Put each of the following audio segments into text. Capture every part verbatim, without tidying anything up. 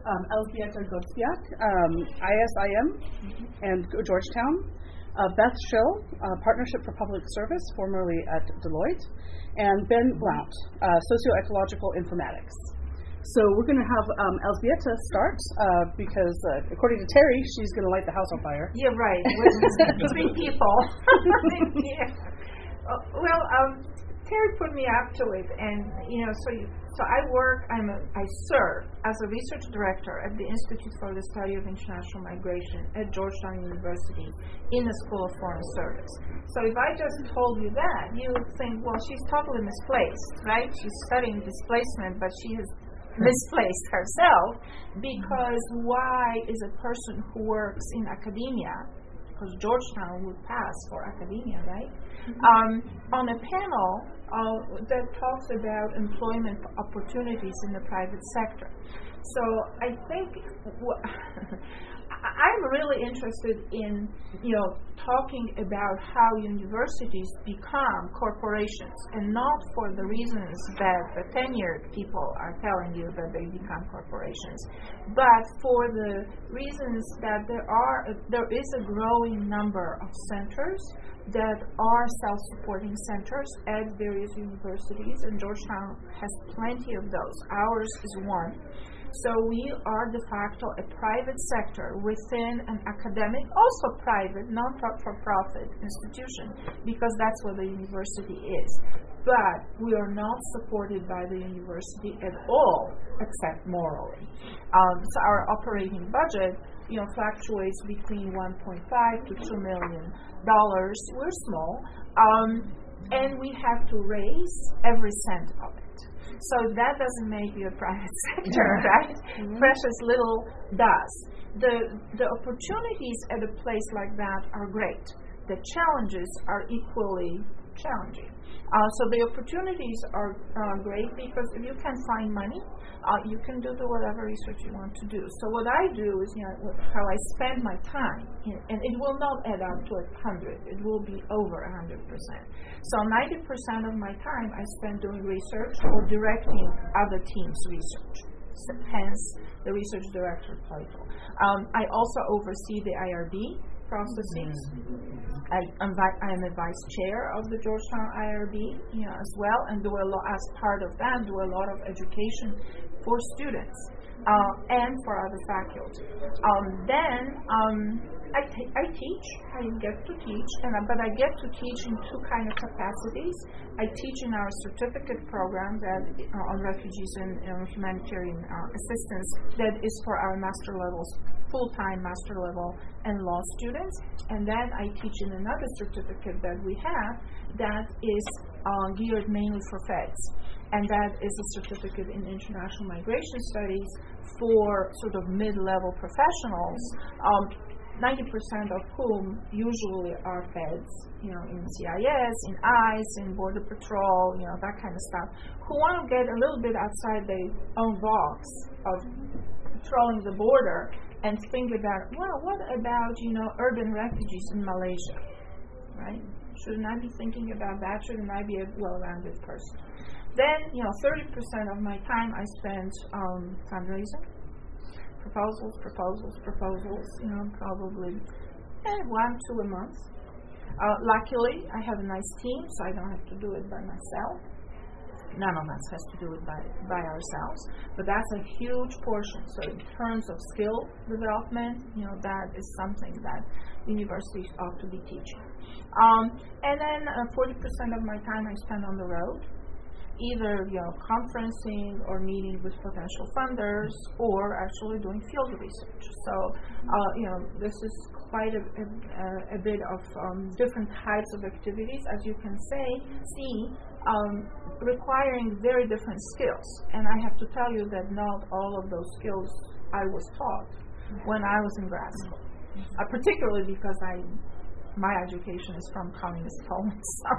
um, Elzbieta Gockiak, um, I S I M and Georgetown, uh, Beth Schill, uh, Partnership for Public Service, formerly at Deloitte, and Ben Blount, uh, Socioecological Informatics. So we're going to have um, Elzbieta start uh, because, uh, according to Terry, she's going to light the house on fire. Yeah, right. With three people. Yeah. Uh, well, um, Terry put me up to it, and you know, so you, so I work. I'm a, I serve as a research director at the Institute for the Study of International Migration at Georgetown University in the School of Foreign Service. So if I just told you that, you would think, well, she's totally misplaced, right? She's studying displacement, but she has misplaced herself, because why is a person who works in academia, because Georgetown would pass for academia, right? Mm-hmm. Um, on a panel uh, that talks about employment opportunities in the private sector. So I think w- I'm really interested in, you know, talking about how universities become corporations, and not for the reasons that the tenured people are telling you that they become corporations, but for the reasons that there are a, there is a growing number of centers that are self-supporting centers at various universities, and Georgetown has plenty of those. Ours is one. So we are de facto a private sector within an academic, also private, non-for-profit institution, because that's what the university is. But we are not supported by the university at all, except morally. Um, so our operating budget, you know, fluctuates between one point five to two million dollars. We're small, um, and we have to raise every cent of it. So that doesn't make you a private sector, right? Mm-hmm. Precious little does. The the opportunities at a place like that are great. The challenges are equally challenging. Uh, so the opportunities are uh, great because if you can find money, uh, you can do the whatever research you want to do. So what I do is, you know, how I spend my time, you know, and it will not add up to a hundred. It will be over a hundred percent. So ninety percent of my time I spend doing research or directing other teams' research. So hence the research director title. Um, I also oversee the I R B processes. I am, I am a vice chair of the Georgetown I R B, you know, as well, and do a lot as part of that. Do a lot of education for students uh, and for other faculty. Um, then um, I, t- I teach. I get to teach, and uh, but I get to teach in two kind of capacities. I teach in our certificate program that uh, on refugees and uh, humanitarian uh, assistance that is for our master levels, full-time master level and law students, and then I teach in another certificate that we have that is uh, geared mainly for feds, and that is a certificate in international migration studies for sort of mid-level professionals, um, ninety percent of whom usually are feds, you know, in C I S, in ICE, in Border Patrol, you know, that kind of stuff, who want to get a little bit outside their own box of patrolling the border and think about, well, what about, you know, urban refugees in Malaysia, right? Shouldn't I be thinking about that? Shouldn't I be a well-rounded person? Then, you know, thirty percent of my time I spend um, fundraising. Proposals, proposals, proposals, you know, probably eh, one, two a month. Uh, luckily, I have a nice team, so I don't have to do it by myself. None of us has to do it by, by ourselves, but that's a huge portion. So in terms of skill development, you know, that is something that universities ought to be teaching. Um, and then uh, forty percent of my time I spend on the road, either, you know, conferencing or meeting with potential funders or actually doing field research. So, uh, you know, this is quite a, a, a bit of um, different types of activities, as you can say, see, um, requiring very different skills. And I have to tell you that not all of those skills I was taught when I was in grad school, uh, particularly because I my education is from communist Poland.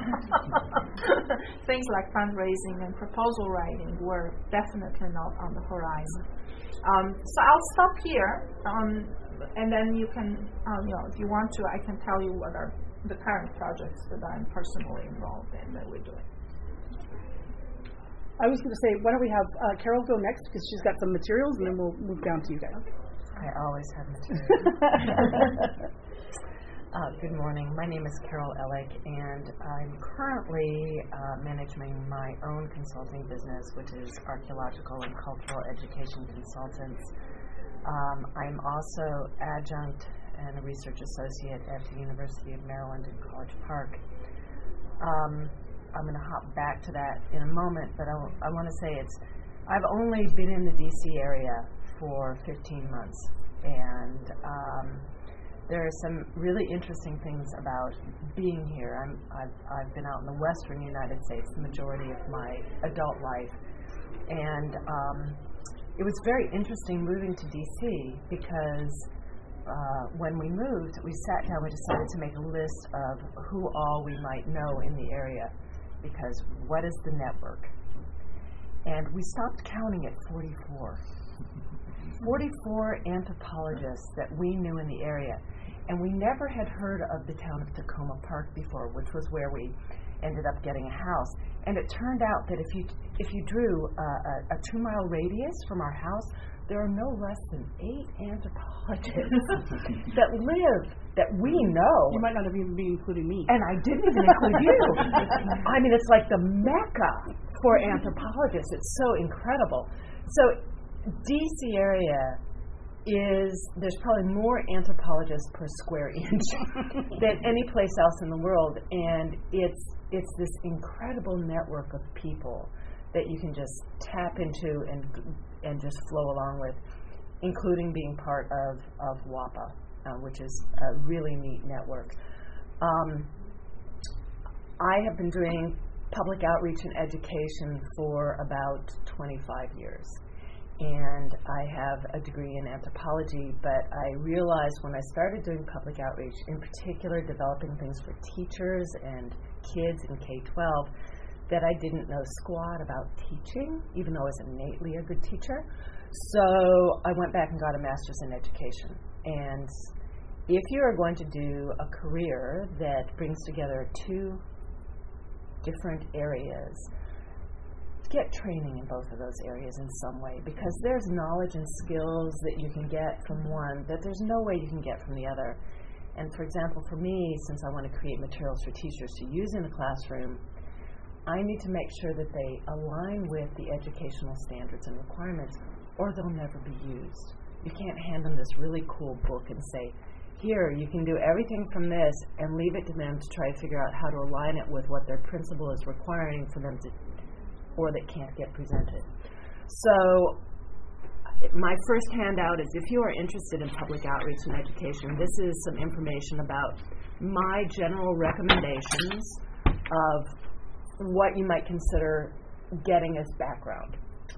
So things like fundraising and proposal writing were definitely not on the horizon. Um, so I'll stop here, um, and then you can, um, you know, if you want to, I can tell you what are the current projects that I'm personally involved in that we're doing. I was going to say, why don't we have uh, Carol go next, because she's got some materials, and then we'll move down to you guys. I always have materials. uh, good morning. My name is Carol Ellick, and I'm currently uh, managing my own consulting business, which is Archaeological and Cultural Education Consultants. Um, I'm also adjunct and a research associate at the University of Maryland in College Park. Um, I'm going to hop back to that in a moment, but I, w- I want to say it's, I've only been in the D C area for fifteen months, and um, there are some really interesting things about being here. I'm, I've, I've been out in the western United States the majority of my adult life, and um, it was very interesting moving to D C because uh, when we moved, we sat down, we decided to make a list of who all we might know in the area. Because what is the network? And we stopped counting at forty-four. forty-four anthropologists that we knew in the area. And we never had heard of the town of Takoma Park before, which was where we ended up getting a house. And it turned out that if you if you drew uh, a, a two-mile radius from our house, there are no less than eight anthropologists that live, that we know. You might not have even been including me. And I didn't even include you. I mean, it's like the mecca for anthropologists. It's so incredible. So D C area is, there's probably more anthropologists per square inch than any place else in the world. And it's it's this incredible network of people that you can just tap into and and just flow along with, including being part of, of WAPA, uh, which is a really neat network. Um, I have been doing public outreach and education for about twenty-five years. And I have a degree in anthropology, but I realized when I started doing public outreach, in particular developing things for teachers and kids in K twelve, that I didn't know squat about teaching, even though I was innately a good teacher. So I went back and got a master's in education. And if you are going to do a career that brings together two different areas, get training in both of those areas in some way, because there's knowledge and skills that you can get from one that there's no way you can get from the other. And for example, for me, since I want to create materials for teachers to use in the classroom, I need to make sure that they align with the educational standards and requirements, or they'll never be used. You can't hand them this really cool book and say, here, you can do everything from this, and leave it to them to try to figure out how to align it with what their principal is requiring for them to, or that can't get presented. So my first handout is, if you are interested in public outreach and education, this is some information about my general recommendations of what you might consider getting as background.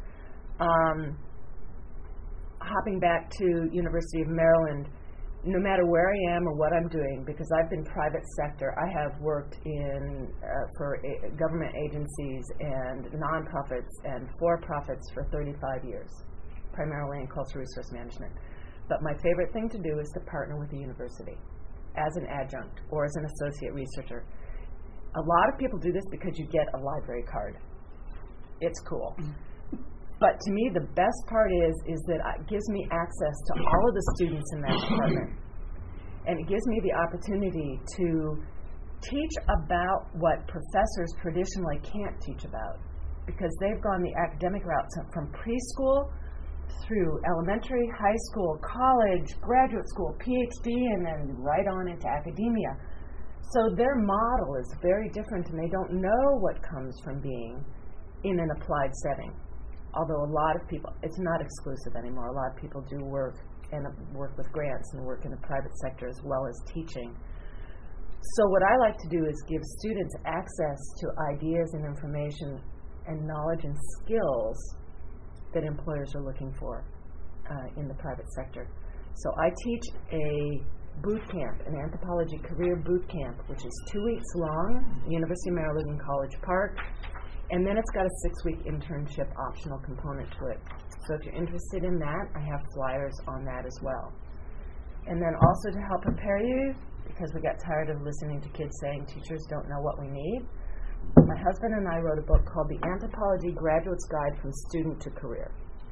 Um, hopping back to University of Maryland, no matter where I am or what I'm doing, because I've been private sector, I have worked in uh, for a, government agencies and nonprofits and for-profits for thirty-five years, primarily in cultural resource management. But my favorite thing to do is to partner with the university as an adjunct or as an associate researcher. A lot of people do this because you get a library card. It's cool. Mm-hmm. But to me, the best part is is that it gives me access to all of the students in that department. And it gives me the opportunity to teach about what professors traditionally can't teach about, because they've gone the academic route from preschool through elementary, high school, college, graduate school, P H D, and then right on into academia. So their model is very different, and they don't know what comes from being in an applied setting. Although a lot of people, it's not exclusive anymore. A lot of people do work and work with grants and work in the private sector as well as teaching. So what I like to do is give students access to ideas and information and knowledge and skills that employers are looking for uh, in the private sector. So I teach a boot camp, an anthropology career boot camp, which is two weeks long, University of Maryland in College Park, and then it's got a six-week internship optional component to it. So if you're interested in that, I have flyers on that as well. And then also to help prepare you, because we got tired of listening to kids saying teachers don't know what we need, my husband and I wrote a book called The Anthropology Graduate's Guide from Student to Career.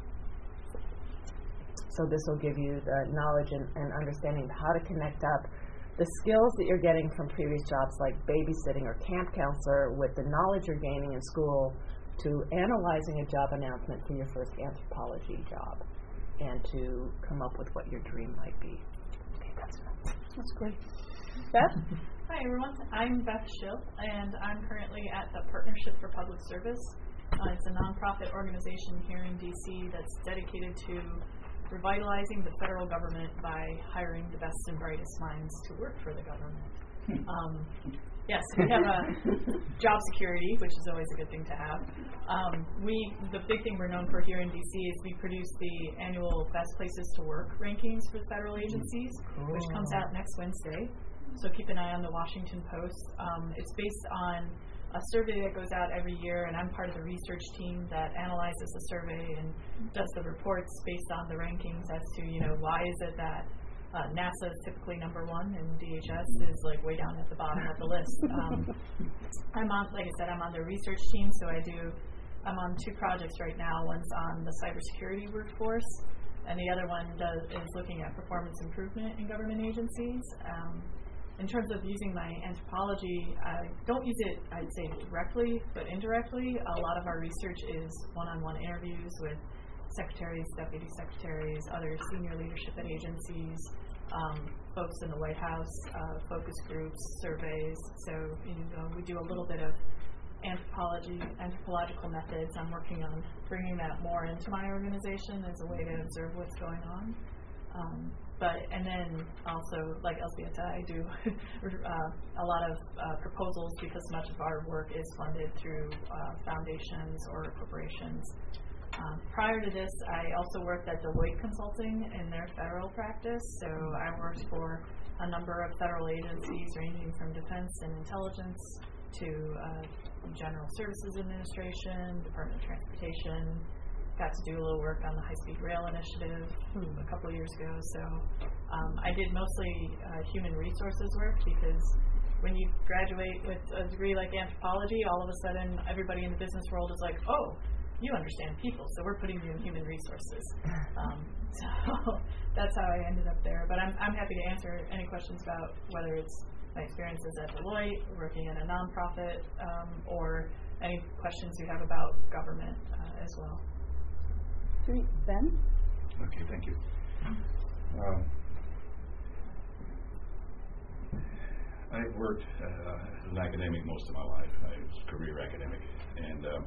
So this will give you the knowledge and, and understanding of how to connect up the skills that you're getting from previous jobs like babysitting or camp counselor with the knowledge you're gaining in school to analyzing a job announcement for your first anthropology job and to come up with what your dream might be. Okay, that's enough. That's great. Beth? Hi, everyone. I'm Beth Schill, and I'm currently at the Partnership for Public Service. Uh, it's a nonprofit organization here in D C that's dedicated to revitalizing the federal government by hiring the best and brightest minds to work for the government. Um, yes, we have a job security, which is always a good thing to have. Um, we, the big thing we're known for here in D C is we produce the annual Best Places to Work rankings for federal agencies, cool. which comes out next Wednesday. So keep an eye on the Washington Post. Um, it's based on a survey that goes out every year, and I'm part of the research team that analyzes the survey and does the reports based on the rankings as to, you know, why is it that uh, NASA is typically number one and D H S is like way down at the bottom of the list. Um, I'm on, like I said, I'm on the research team, so I do, I'm on two projects right now. One's on the cybersecurity workforce, and the other one does, is looking at performance improvement in government agencies. Um, In terms of using my anthropology, I don't use it, I'd say, directly, but indirectly. A lot of our research is one-on-one interviews with secretaries, deputy secretaries, other senior leadership at agencies, um, folks in the White House, uh, focus groups, surveys. So, you know, we do a little bit of anthropology, anthropological methods. I'm working on bringing that more into my organization as a way to observe what's going on. Um, But, and then also, like Elzbieta, I do uh, a lot of uh, proposals because much of our work is funded through uh, foundations or corporations. Um, prior to this, I also worked at Deloitte Consulting in their federal practice. So I worked for a number of federal agencies ranging from defense and intelligence to uh, General Services Administration, Department of Transportation. Got to do a little work on the high-speed rail initiative hmm. a couple of years ago. So um, I did mostly uh, human resources work because when you graduate with a degree like anthropology, all of a sudden everybody in the business world is like, oh, you understand people, so we're putting you in human resources. Um, so that's how I ended up there. But I'm, I'm happy to answer any questions about whether it's my experiences at Deloitte, working in a nonprofit, um, or any questions you have about government uh, as well. Great. Ben? Okay, thank you. Um, I've worked uh, as an academic most of my life. I was a career academic. And um,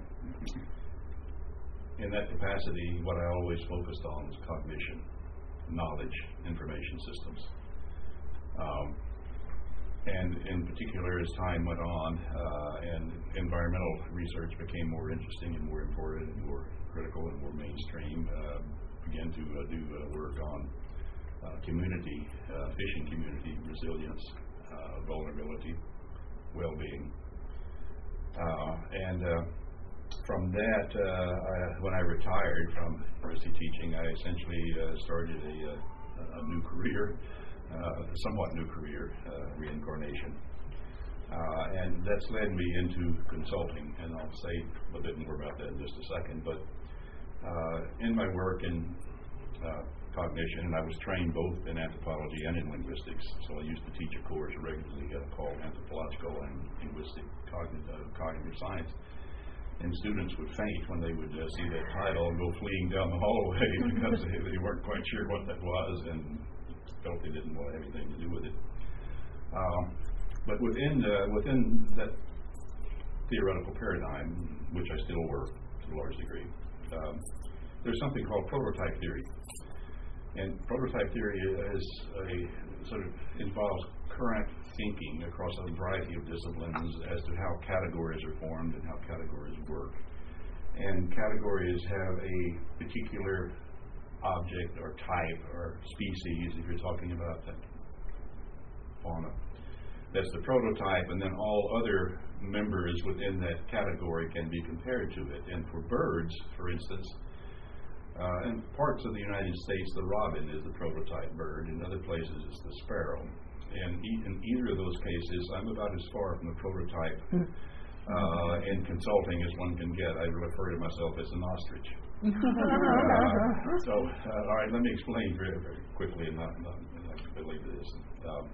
in that capacity, what I always focused on was cognition, knowledge, information systems. Um, and in particular, as time went on uh, and environmental research became more interesting and more important and more critical and more mainstream, uh, began to uh, do uh, work on uh, community, uh, fishing community resilience, uh, vulnerability, well-being. Uh, and uh, from that, uh, I, when I retired from university teaching, I essentially uh, started a, uh, a new career, uh, a somewhat new career, uh, reincarnation. Uh, and that's led me into consulting, and I'll say a bit more about that in just a second. But uh, in my work in uh, cognition, and I was trained both in anthropology and in linguistics, so I used to teach a course regularly uh, called Anthropological and Linguistic Cognitive, uh, Cognitive Science. And students would faint when they would uh, see that title and go fleeing down the hallway because they, they weren't quite sure what that was and felt they didn't want anything to do with it. Um, But within uh, within that theoretical paradigm, which I still work to a large degree, um, there's something called prototype theory. And prototype theory is a sort of involves current thinking across a variety of disciplines as to how categories are formed and how categories work. And categories have a particular object or type or species, if you're talking about that fauna. That's the prototype, and then all other members within that category can be compared to it. And for birds, for instance, uh, in parts of the United States, the robin is the prototype bird. In other places, it's the sparrow. And e- in either of those cases, I'm about as far from the prototype Uh, in consulting as one can get. I refer to myself as an ostrich. uh, so, uh, all right, let me explain very, very quickly and not, not, not belabor this. Um,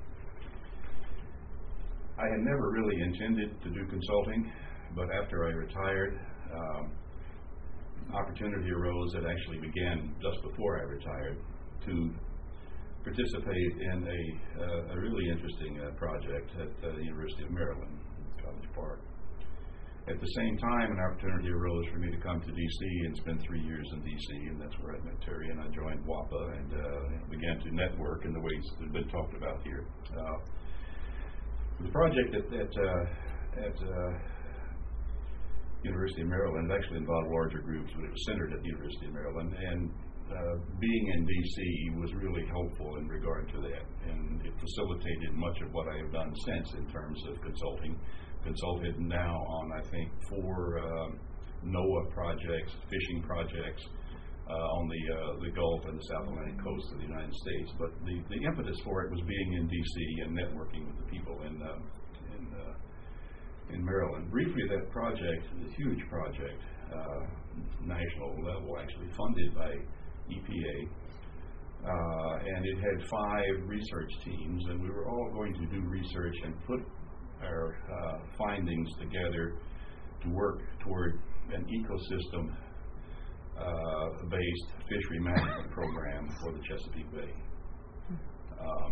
I had never really intended to do consulting, but after I retired, um, opportunity arose that actually began just before I retired to participate in a, uh, a really interesting uh, project at uh, the University of Maryland, College Park. At the same time, an opportunity arose for me to come to D C and spend three years in D C, and that's where I met Terry, and I joined WAPA and uh, began to network in the ways that have been talked about here. Uh, the project at, at, uh, at uh, University of Maryland actually involved larger groups, but it was centered at the University of Maryland, and uh, being in D C was really helpful in regard to that, and it facilitated much of what I have done since in terms of consulting. Consulted now on, I think, four uh, NOAA projects, fishing projects uh, on the uh, the Gulf and the South Atlantic coast of the United States. But the, the impetus for it was being in D C and networking with the people in uh, in uh, in Maryland. Briefly, that project, a huge project, uh, national level, actually funded by E P A, uh, and it had five research teams, and we were all going to do research and put our uh, findings together to work toward an ecosystem uh, based fishery management program for the Chesapeake Bay. Um,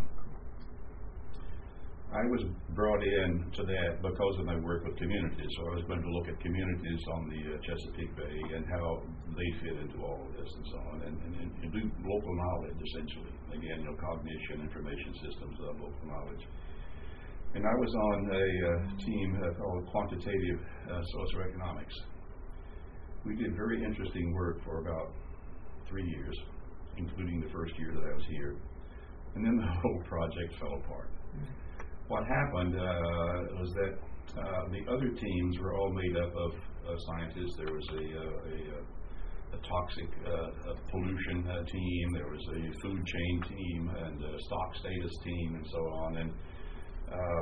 I was brought in to that because of my work with communities, so I was going to look at communities on the uh, Chesapeake Bay and how they fit into all of this and so on, and, and, and do local knowledge essentially. Again, you know, cognition, information systems, uh, local knowledge. And I was on a uh, team uh, called Quantitative uh, Socioeconomics. We did very interesting work for about three years, including the first year that I was here. And then the whole project fell apart. Mm-hmm. What happened uh, was that uh, the other teams were all made up of uh, scientists. There was a, uh, a, a toxic uh, a pollution uh, team, there was a food chain team, and a stock status team, and so on. And Uh,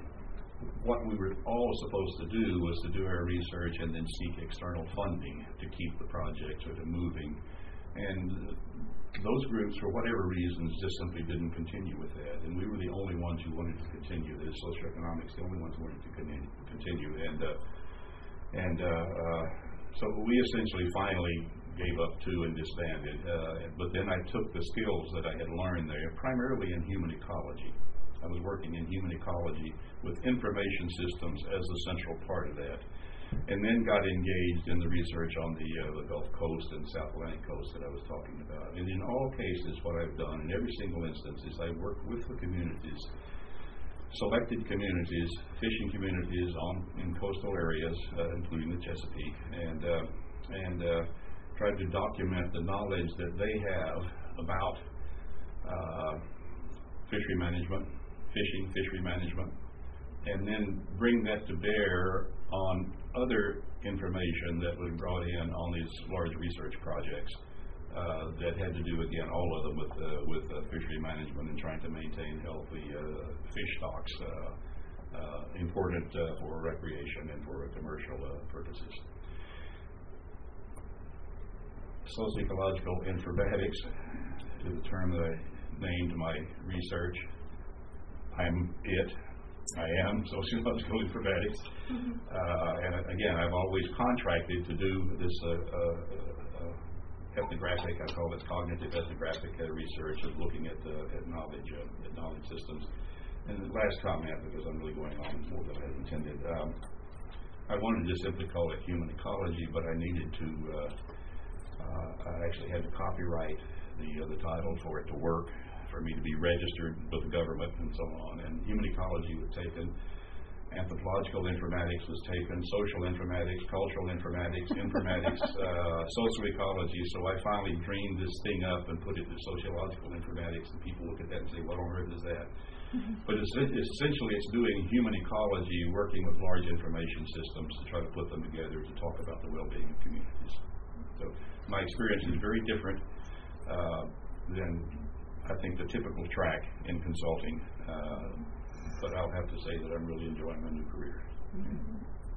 what we were all supposed to do was to do our research and then seek external funding to keep the project sort of moving. And those groups, for whatever reasons, just simply didn't continue with that. And we were the only ones who wanted to continue this. Socioeconomics, the only ones who wanted to continue. And uh, and uh, uh, so we essentially finally gave up too and disbanded. Uh, but then I took the skills that I had learned there, primarily in human ecology. I was working in human ecology with information systems as a central part of that, and then got engaged in the research on the, uh, the Gulf Coast and South Atlantic coast that I was talking about. And in all cases, what I've done in every single instance is I worked with the communities, selected communities, fishing communities on in coastal areas, uh, including the Chesapeake, and uh, and uh, tried to document the knowledge that they have about uh, fishery management, fishing, fishery management, and then bring that to bear on other information that was brought in on these large research projects uh, that had to do, again, all of them with uh, with uh, fishery management and trying to maintain healthy uh, fish stocks, uh, uh, important uh, for recreation and for commercial uh, purposes. Sociological informatics is the term that I named my research. I'm it. I am sociological informatics. Mm-hmm. uh, and again, I've always contracted to do this uh, uh, uh, ethnographic, I call it cognitive ethnographic uh, research of looking at, uh, at knowledge, uh, at knowledge systems. And the last comment, because I'm really going on more than I had intended, um, I wanted to simply call it human ecology, but I needed to, uh, uh, I actually had to copyright the, uh, the title for it to work, for me to be registered with the government and so on. And human ecology was taken, anthropological informatics was taken, social informatics, cultural informatics, informatics, uh, social ecology. So I finally dreamed this thing up and put it to sociological informatics, and people look at that and say, what on earth is that? Mm-hmm. But it's, it's essentially it's doing human ecology, working with large information systems to try to put them together to talk about the well-being of communities. So my experience is very different uh, than I think the typical track in consulting, uh, but I'll have to say that I'm really enjoying my new career. Mm-hmm.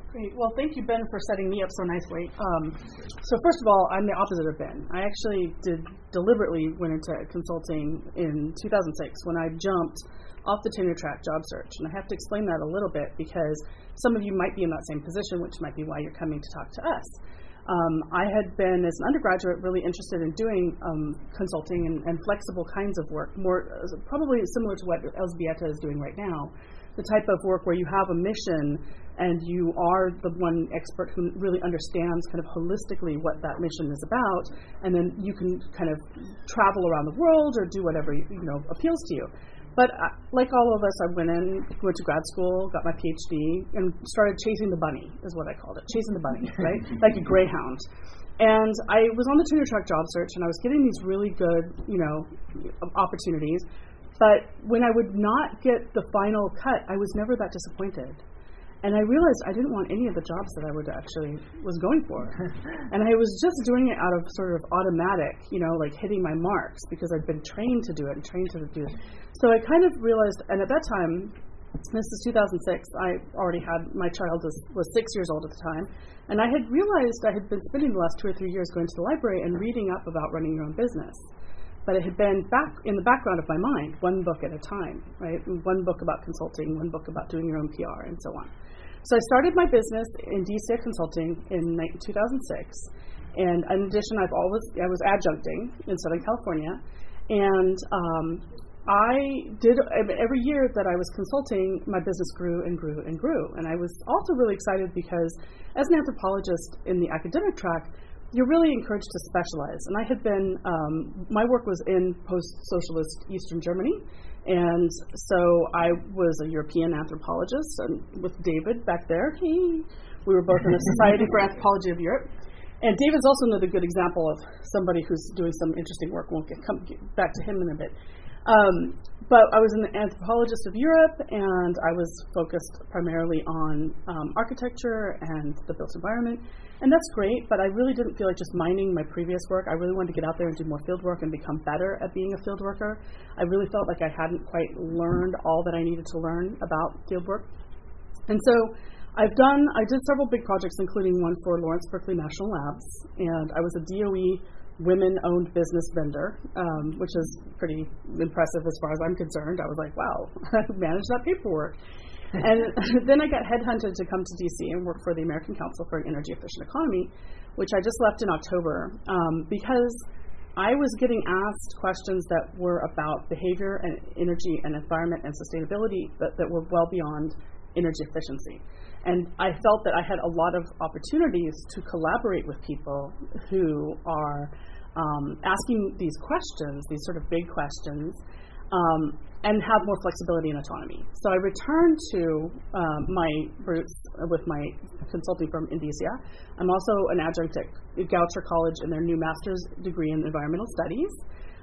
Great. Well, thank you, Ben, for setting me up so nicely. Um, so first of all, I'm the opposite of Ben. I actually did deliberately went into consulting in two thousand six when I jumped off the tenure track job search. And I have to explain that a little bit because some of you might be in that same position, which might be why you're coming to talk to us. Um, I had been, as an undergraduate, really interested in doing um, consulting and, and flexible kinds of work, more uh, probably similar to what Elzbieta is doing right now, the type of work where you have a mission and you are the one expert who really understands kind of holistically what that mission is about, and then you can kind of travel around the world or do whatever you know appeals to you. But uh, like all of us, I went in, went to grad school, got my P H D, and started chasing the bunny, is what I called it, chasing the bunny, right? Like a greyhound. And I was on the tenure track job search, and I was getting these really good, you know, opportunities. But when I would not get the final cut, I was never that disappointed. And I realized I didn't want any of the jobs that I would actually was going for. And I was just doing it out of sort of automatic, you know, like hitting my marks because I'd been trained to do it and trained to do it. So I kind of realized, and at that time, this is two thousand six, I already had, my child was, was six years old at the time, and I had realized I had been spending the last two or three years going to the library and reading up about running your own business. But it had been back in the background of my mind, one book at a time, right? One book about consulting, one book about doing your own P R, and so on. So I started my business in D C A Consulting in two thousand six, and in addition, I've always I was adjuncting in Southern California, and um, I did every year that I was consulting, my business grew and grew and grew, and I was also really excited because as an anthropologist in the academic track, you're really encouraged to specialize. And I had been, um, my work was in post-socialist Eastern Germany, and so I was a European anthropologist, and with David back there, he, we were both in the Society for Anthropology of Europe. And David's also another good example of somebody who's doing some interesting work. We'll get, come get back to him in a bit. Um, but I was an anthropologist of Europe, and I was focused primarily on um, architecture and the built environment. And that's great, but I really didn't feel like just mining my previous work. I really wanted to get out there and do more field work and become better at being a field worker. I really felt like I hadn't quite learned all that I needed to learn about field work. And so I've done, I did several big projects, including one for Lawrence Berkeley National Labs, and I was a D O E women-owned business vendor, um, which is pretty impressive as far as I'm concerned. I was like, wow, I managed that paperwork. And then I got headhunted to come to D C and work for the American Council for an Energy Efficient Economy, which I just left in October um, because I was getting asked questions that were about behavior and energy and environment and sustainability that, that were well beyond energy efficiency. And I felt that I had a lot of opportunities to collaborate with people who are um, asking these questions, these sort of big questions, um, and have more flexibility and autonomy. So I returned to um, my roots with my consulting firm in D C A. I'm also an adjunct at Goucher College in their new master's degree in environmental studies.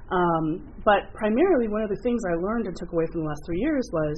Um, but primarily, one of the things I learned and took away from the last three years was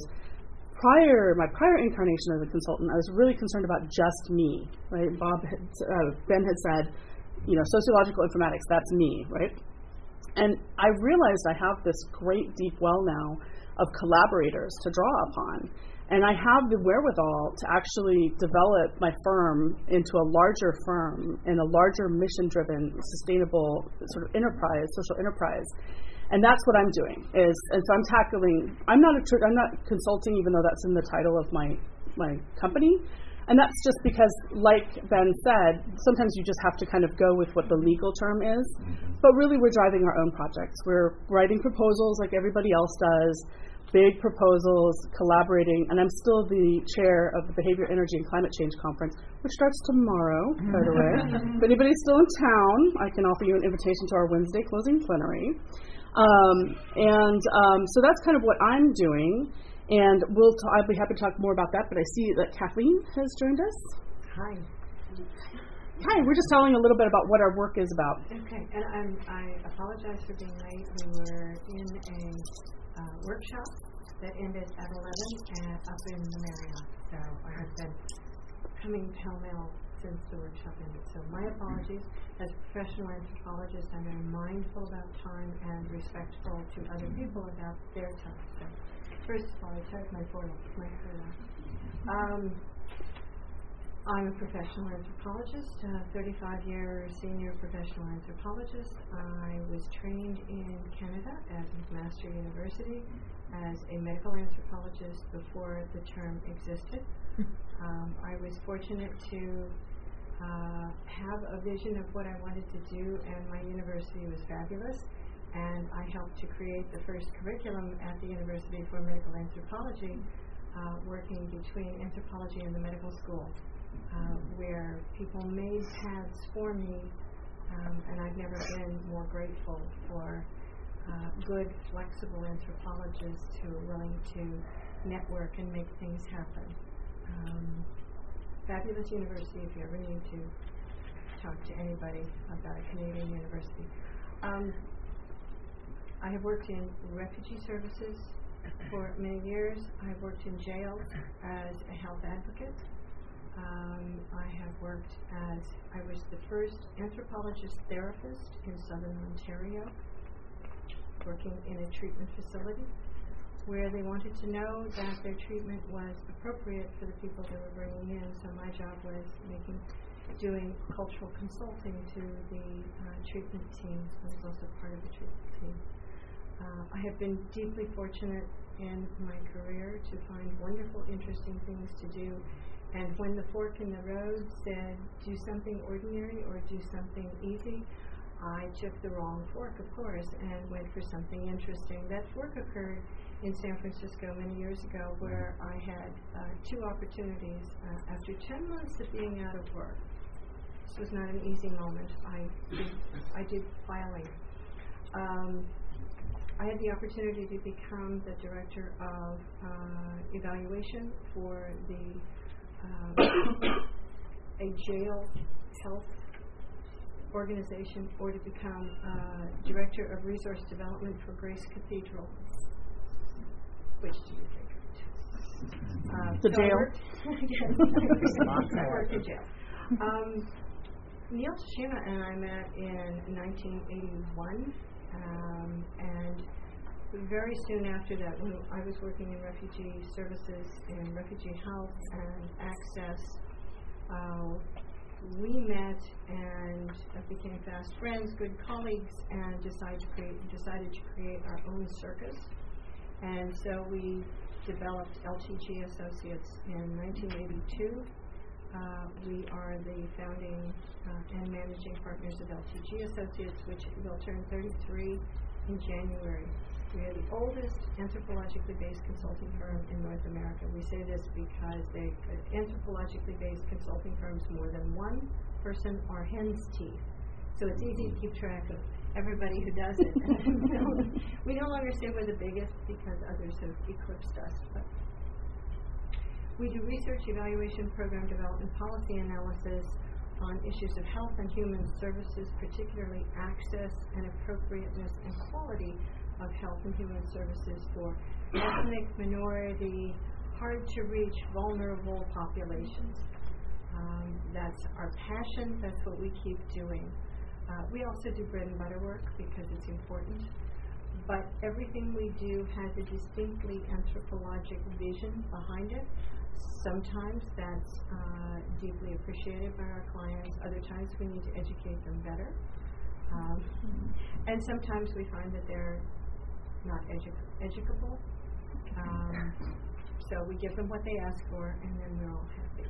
prior, my prior incarnation as a consultant, I was really concerned about just me, right? Bob, had, uh, Ben had said, you know, sociological informatics, that's me, right? And I realized I have this great deep well now of collaborators to draw upon. And I have the wherewithal to actually develop my firm into a larger firm in a larger mission-driven, sustainable sort of enterprise, social enterprise. And that's what I'm doing. Is and so I'm tackling. I'm not a. I'm not consulting, even though that's in the title of my my company. And that's just because, like Ben said, sometimes you just have to kind of go with what the legal term is. But really, we're driving our own projects. We're writing proposals like everybody else does, big proposals, collaborating. And I'm still the chair of the Behavior, Energy, and Climate Change Conference, which starts tomorrow, by the way. If anybody's still in town, I can offer you an invitation to our Wednesday closing plenary. Um, and um, so that's kind of what I'm doing. And we'll t- I'll be happy to talk more about that, but I see that Kathleen has joined us. Hi. Hi, we're just telling a little bit about what our work is about. Okay, and I'm, I apologize for being late. We were in a uh, workshop that ended at eleven at, up in the Marriott. So I have been coming pell-mell since the workshop ended. So my apologies. As a professional anthropologist, I'm very mindful about time and respectful to other people about their time. So first of all, I checked my portal. My portal. Um, I'm a professional anthropologist, a thirty-five-year senior professional anthropologist. I was trained in Canada at McMaster University as a medical anthropologist before the term existed. Um, I was fortunate to uh, have a vision of what I wanted to do, and my university was fabulous. And I helped to create the first curriculum at the University for Medical Anthropology, uh, working between anthropology and the medical school, uh, where people made paths for me, um, and I've never been more grateful for uh, good, flexible anthropologists who are willing to network and make things happen. Um, fabulous university if you ever need to talk to anybody about a Canadian university. Um, I have worked in refugee services for many years. I have worked in jails as a health advocate. Um, I have worked as, I was the first anthropologist therapist in southern Ontario, working in a treatment facility where they wanted to know that their treatment was appropriate for the people they were bringing in. So my job was making, doing cultural consulting to the uh, treatment team. I was also part of the treatment team. Uh, I have been deeply fortunate in my career to find wonderful, interesting things to do. And when the fork in the road said, do something ordinary or do something easy, I took the wrong fork, of course, and went for something interesting. That fork occurred in San Francisco many years ago, where I had uh, two opportunities uh, after ten months of being out of work. This was not an easy moment. I did, I did filing. Um, I had the opportunity to become the director of uh, evaluation for the uh, a jail health organization, or to become uh, director of resource development for Grace Cathedral. Which do you think? Uh, the so jail. I worked, I worked in jail. Um, Neil Tashima and I met in nineteen eighty-one. Um, and very soon after that, when I was working in refugee services, in refugee health and access, uh, we met and uh, became fast friends, good colleagues, and decided to create, decided to create our own circus. And so we developed L T G Associates in nineteen eighty-two. Uh, we are the founding uh, and managing partners of L T G Associates, which will turn thirty-three in January. We are the oldest anthropologically based consulting firm in North America. We say this because they uh, anthropologically based consulting firms more than one person are hen's teeth. So it's easy to keep track of everybody who does it. And we, don't, we no longer say we're the biggest because others have eclipsed us. But we do research, evaluation, program development, policy analysis on issues of health and human services, particularly access and appropriateness and quality of health and human services for ethnic, minority, hard-to-reach, vulnerable populations. Um, that's our passion. That's what we keep doing. Uh, we also do bread and butter work because it's important. But everything we do has a distinctly anthropologic vision behind it. Sometimes that's uh, deeply appreciated by our clients. Other times we need to educate them better. Um, and sometimes we find that they're not edu- educable. Um, so we give them what they ask for, and then we're all happy.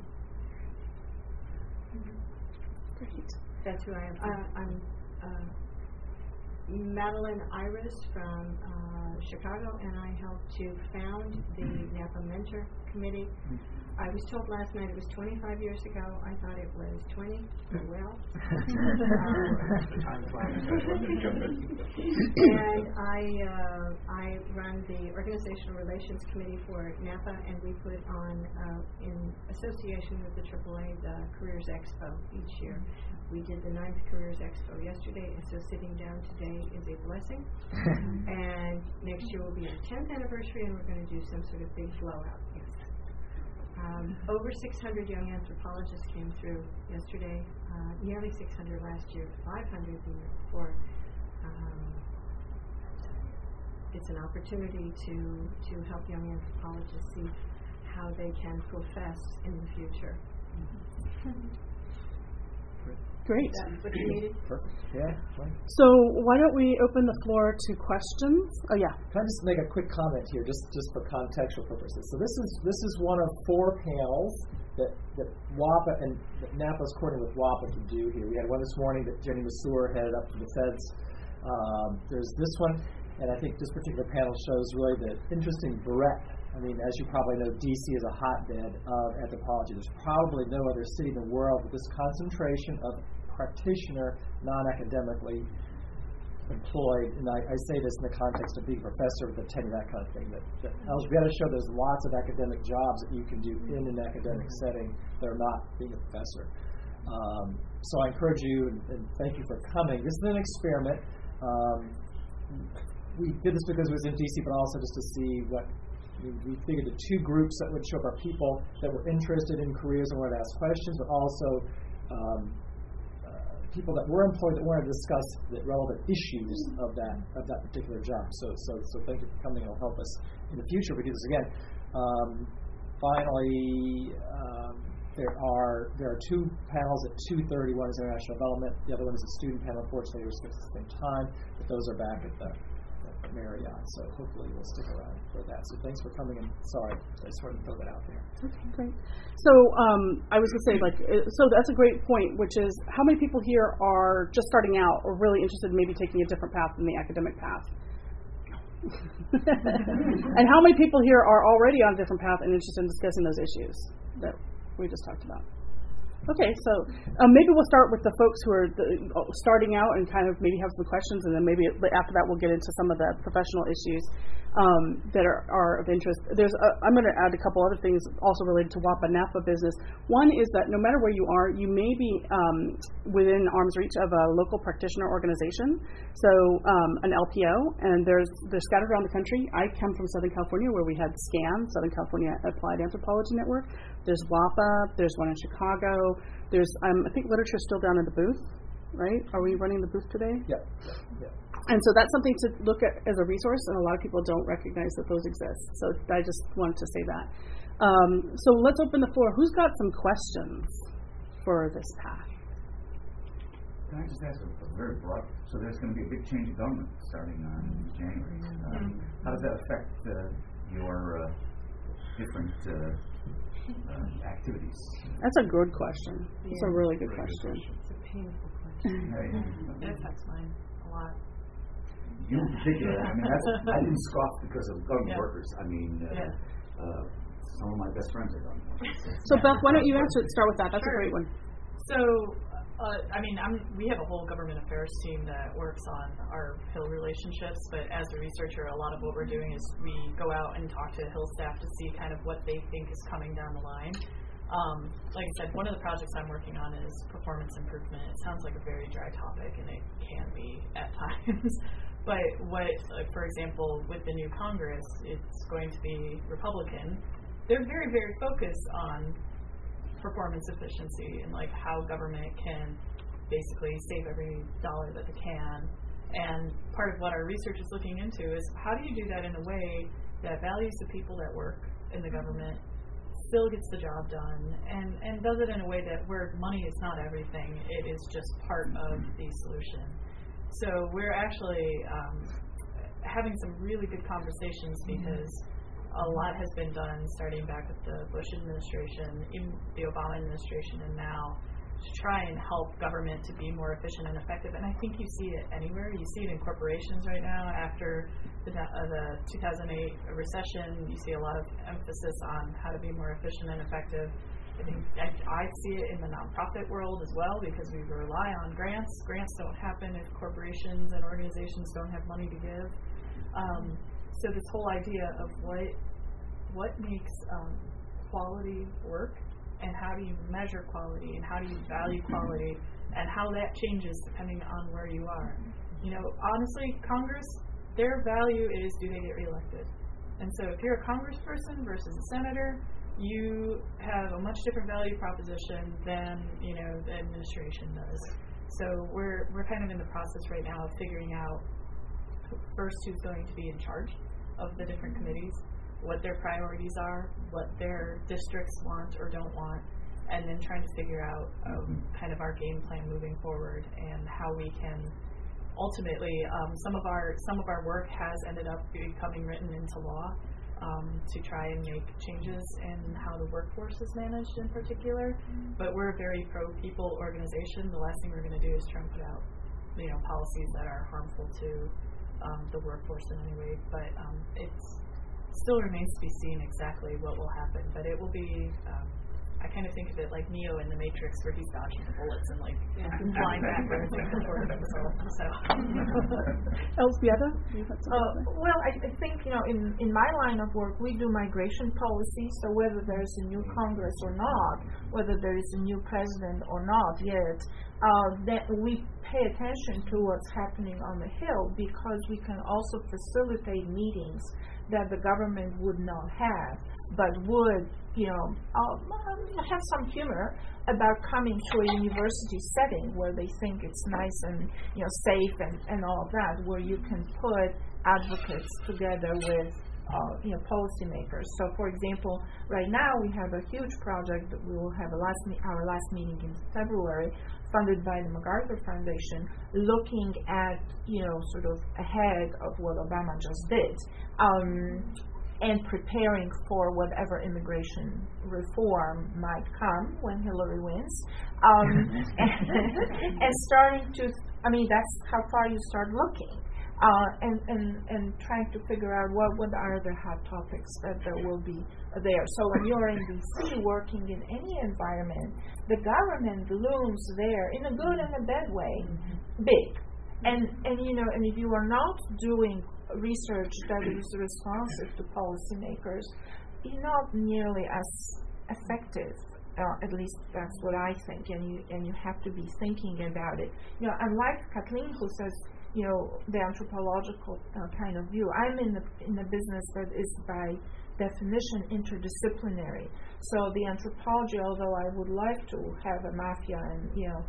Great. That's who I am. Uh, I'm uh, Madeline Iris from uh, Chicago, and I helped to found the Napa Mentor Committee. I was told last night it was twenty-five years ago. I thought it was twenty. Well, and I uh, I run the Organizational Relations Committee for Napa, and we put on, uh, in association with the triple A, the Careers Expo each year. We did the ninth Careers Expo yesterday, and so sitting down today is a blessing. And next year will be our tenth anniversary, and we're going to do some sort of big blowout. Um, over six hundred young anthropologists came through yesterday, uh, nearly six hundred last year, five hundred the year before. Um, it's an opportunity to, to help young anthropologists see how they can profess in the future. Great. That's what you needed. Perfect. Yeah. Right. So why don't we open the floor to questions? Oh yeah. Can I just make a quick comment here, just just for contextual purposes? So this is this is one of four panels that that WAPA and that NAPA's coordinating with WAPA to do here. We had one this morning that Jenny Masur headed up to the feds. Um, there's this one, and I think this particular panel shows really the interesting breadth. I mean, as you probably know, D C is a hotbed of anthropology. There's probably no other city in the world with this concentration of practitioner, non-academically employed, and I, I say this in the context of being a professor with a tenure, that kind of thing, that, that helps me to show there's lots of academic jobs that you can do in an academic setting that are not being a professor. Um, so I encourage you, and, and thank you for coming. This is an experiment. Um, we did this because it was in D C, but also just to see what we, we figured the two groups that would show up are people that were interested in careers and wanted to ask questions, but also um, uh, people that were employed that wanted to discuss the relevant issues of that of that particular job. So, so, so thank you for coming. It'll help us in the future if we do this again. Um, finally, um, there are there are two panels at two thirty. One is international development. The other one is a student panel. Unfortunately, we're supposed to the same time, but those are back at the Marriott, so hopefully you'll stick around for that. So thanks for coming, and sorry, I just wanted to throw that out there. Okay, great. So um, I was going to say, like, uh, so that's a great point, which is how many people here are just starting out or really interested in maybe taking a different path than the academic path? And how many people here are already on a different path and interested in discussing those issues that we just talked about? Okay, so um, maybe we'll start with the folks who are the, starting out and kind of maybe have some questions, and then maybe after that we'll get into some of the professional issues um, that are, are of interest. There's a, I'm going to add a couple other things also related to WAPA NAPA business. One is that no matter where you are, you may be um, within arm's reach of a local practitioner organization, so um, an L P O, and there's they're scattered around the country. I come from Southern California, where we had SCAN, Southern California Applied Anthropology Network. There's WAPA, there's one in Chicago, there's, um, I think literature's still down in the booth, right? Are we running the booth today? Yeah. yeah. And so that's something to look at as a resource, and a lot of people don't recognize that those exist. So I just wanted to say that. Um, so let's open the floor. Who's got some questions for this path? Can I just ask a, a very broad, so there's going to be a big change of government starting on January. Um, how does that affect uh, your uh, different uh, uh, activities? That's a good question. That's Yeah. a really good Very good question. question. It's a painful question. Right. It affects mine a lot. You in particular, I mean, that's, I didn't scoff because of government Yeah. workers. I mean, uh, Yeah. uh, some of my best friends are government workers. So Beth, why don't you answer? Start with that. That's Sure. a great one. So, uh, I mean, I'm, we have a whole government affairs team that works on our Hill relationships, but as a researcher, a lot of what we're doing is we go out and talk to Hill staff to see kind of what they think is coming down the line. Um, like I said, one of the projects I'm working on is performance improvement. It sounds like a very dry topic, and it can be at times. But what, like, for example, with the new Congress, it's going to be Republican. They're very, very focused on performance efficiency and like how government can basically save every dollar that they can. And part of what our research is looking into is how do you do that in a way that values the people that work in the government, still gets the job done, and, and does it in a way that where money is not everything, it is just part of the solution. So we're actually um, having some really good conversations because a lot has been done starting back with the Bush administration, even the Obama administration, and now to try and help government to be more efficient and effective. And I think you see it anywhere. You see it in corporations right now after the, uh, the two thousand eight recession. You see a lot of emphasis on how to be more efficient and effective. I think I, I see it in the nonprofit world as well because we rely on grants. Grants don't happen if corporations and organizations don't have money to give. Um, so this whole idea of what what makes um, quality work, and how do you measure quality, and how do you value quality, and how that changes depending on where you are. You know, honestly, Congress, their value is do they get reelected. And so if you're a congressperson versus a senator, you have a much different value proposition than, you know, the administration does. So we're we're kind of in the process right now of figuring out first who's going to be in charge of the different committees, what their priorities are, what their districts want or don't want, and then trying to figure out um, kind of our game plan moving forward and how we can ultimately um, some of our some of our work has ended up becoming written into law um, to try and make changes in how the workforce is managed in particular. But we're a very pro-people organization. The last thing we're going to do is try and put out, you know, policies that are harmful to um, the workforce in any way. But um, it still remains to be seen exactly what will happen. But it will be. Um, I kind of think of it like Neo in the Matrix, where he's dodging the bullets and like yeah. flying backwards and forward himself. So, Elzbieta, you had something uh, to say? well, I, I think you know, in in my line of work, we do migration policy. So whether there's a new Congress or not, whether there is a new president or not yet, uh, that we pay attention to what's happening on the Hill, because we can also facilitate meetings that the government would not have, but would, you know, uh, have some humor about coming to a university setting where they think it's nice and, you know, safe and, and all of that, where you can put advocates together with, uh, you know, policymakers. So, for example, right now we have a huge project that we will have a last me- our last meeting in February, funded by the MacArthur Foundation, looking at, you know, sort of ahead of what Obama just did. Um, and preparing for whatever immigration reform might come when Hillary wins. Um, and, and starting to, I mean, that's how far you start looking. Uh, and, and, and trying to figure out what, what are the hot topics that there will be there. So when you're in D C working in any environment, the government looms there in a good and a bad way, big. And, and you know, and if you are not doing research that is responsive to policymakers, you're not nearly as effective. Uh, at least that's what I think, and you and you have to be thinking about it. You know, unlike Kathleen, who says, you know, the anthropological uh, kind of view, I'm in the in the business that is by definition interdisciplinary. So the anthropology, although I would like to have a mafia and, you know,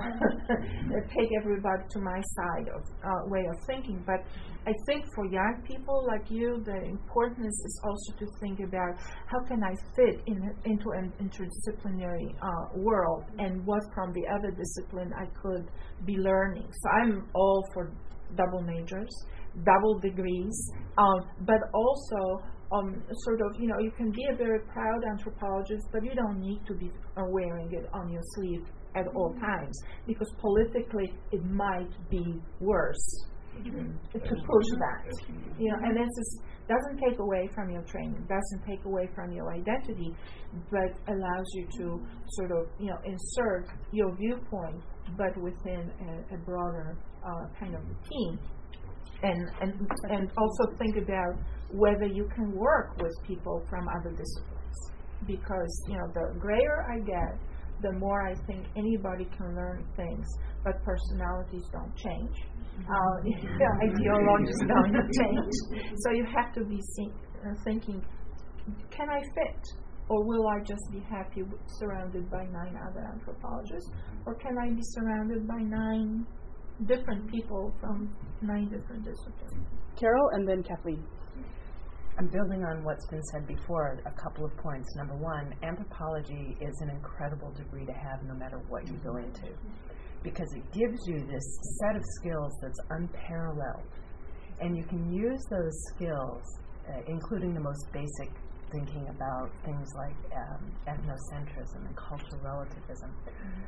uh, take everybody to my side of uh, way of thinking, but I think for young people like you, the importance is also to think about how can I fit in, into an interdisciplinary uh, world, and what from the other discipline I could be learning. So I'm all for double majors, double degrees, um, but also Um, sort of, you know, you can be a very proud anthropologist, but you don't need to be uh, wearing it on your sleeve at all times, because politically it might be worse mm-hmm. to push that. You know, and this is, doesn't take away from your training, doesn't take away from your identity, but allows you to sort of, you know, insert your viewpoint, but within a, a broader uh, kind of team. And, and and also think about whether you can work with people from other disciplines, because, you know, the grayer I get, the more I think anybody can learn things, but personalities don't change. Mm-hmm. Uh, yeah, ideologies don't change. So you have to be see, uh, thinking, can I fit? Or will I just be happy with, surrounded by nine other anthropologists? Or can I be surrounded by nine different people from nine different disciplines? Carol, and then Kathleen. I'm building on what's been said before, a couple of points. Number one, anthropology is an incredible degree to have no matter what you go into, because it gives you this set of skills that's unparalleled. And you can use those skills, uh, including the most basic thinking about things like um, ethnocentrism and cultural relativism, mm-hmm.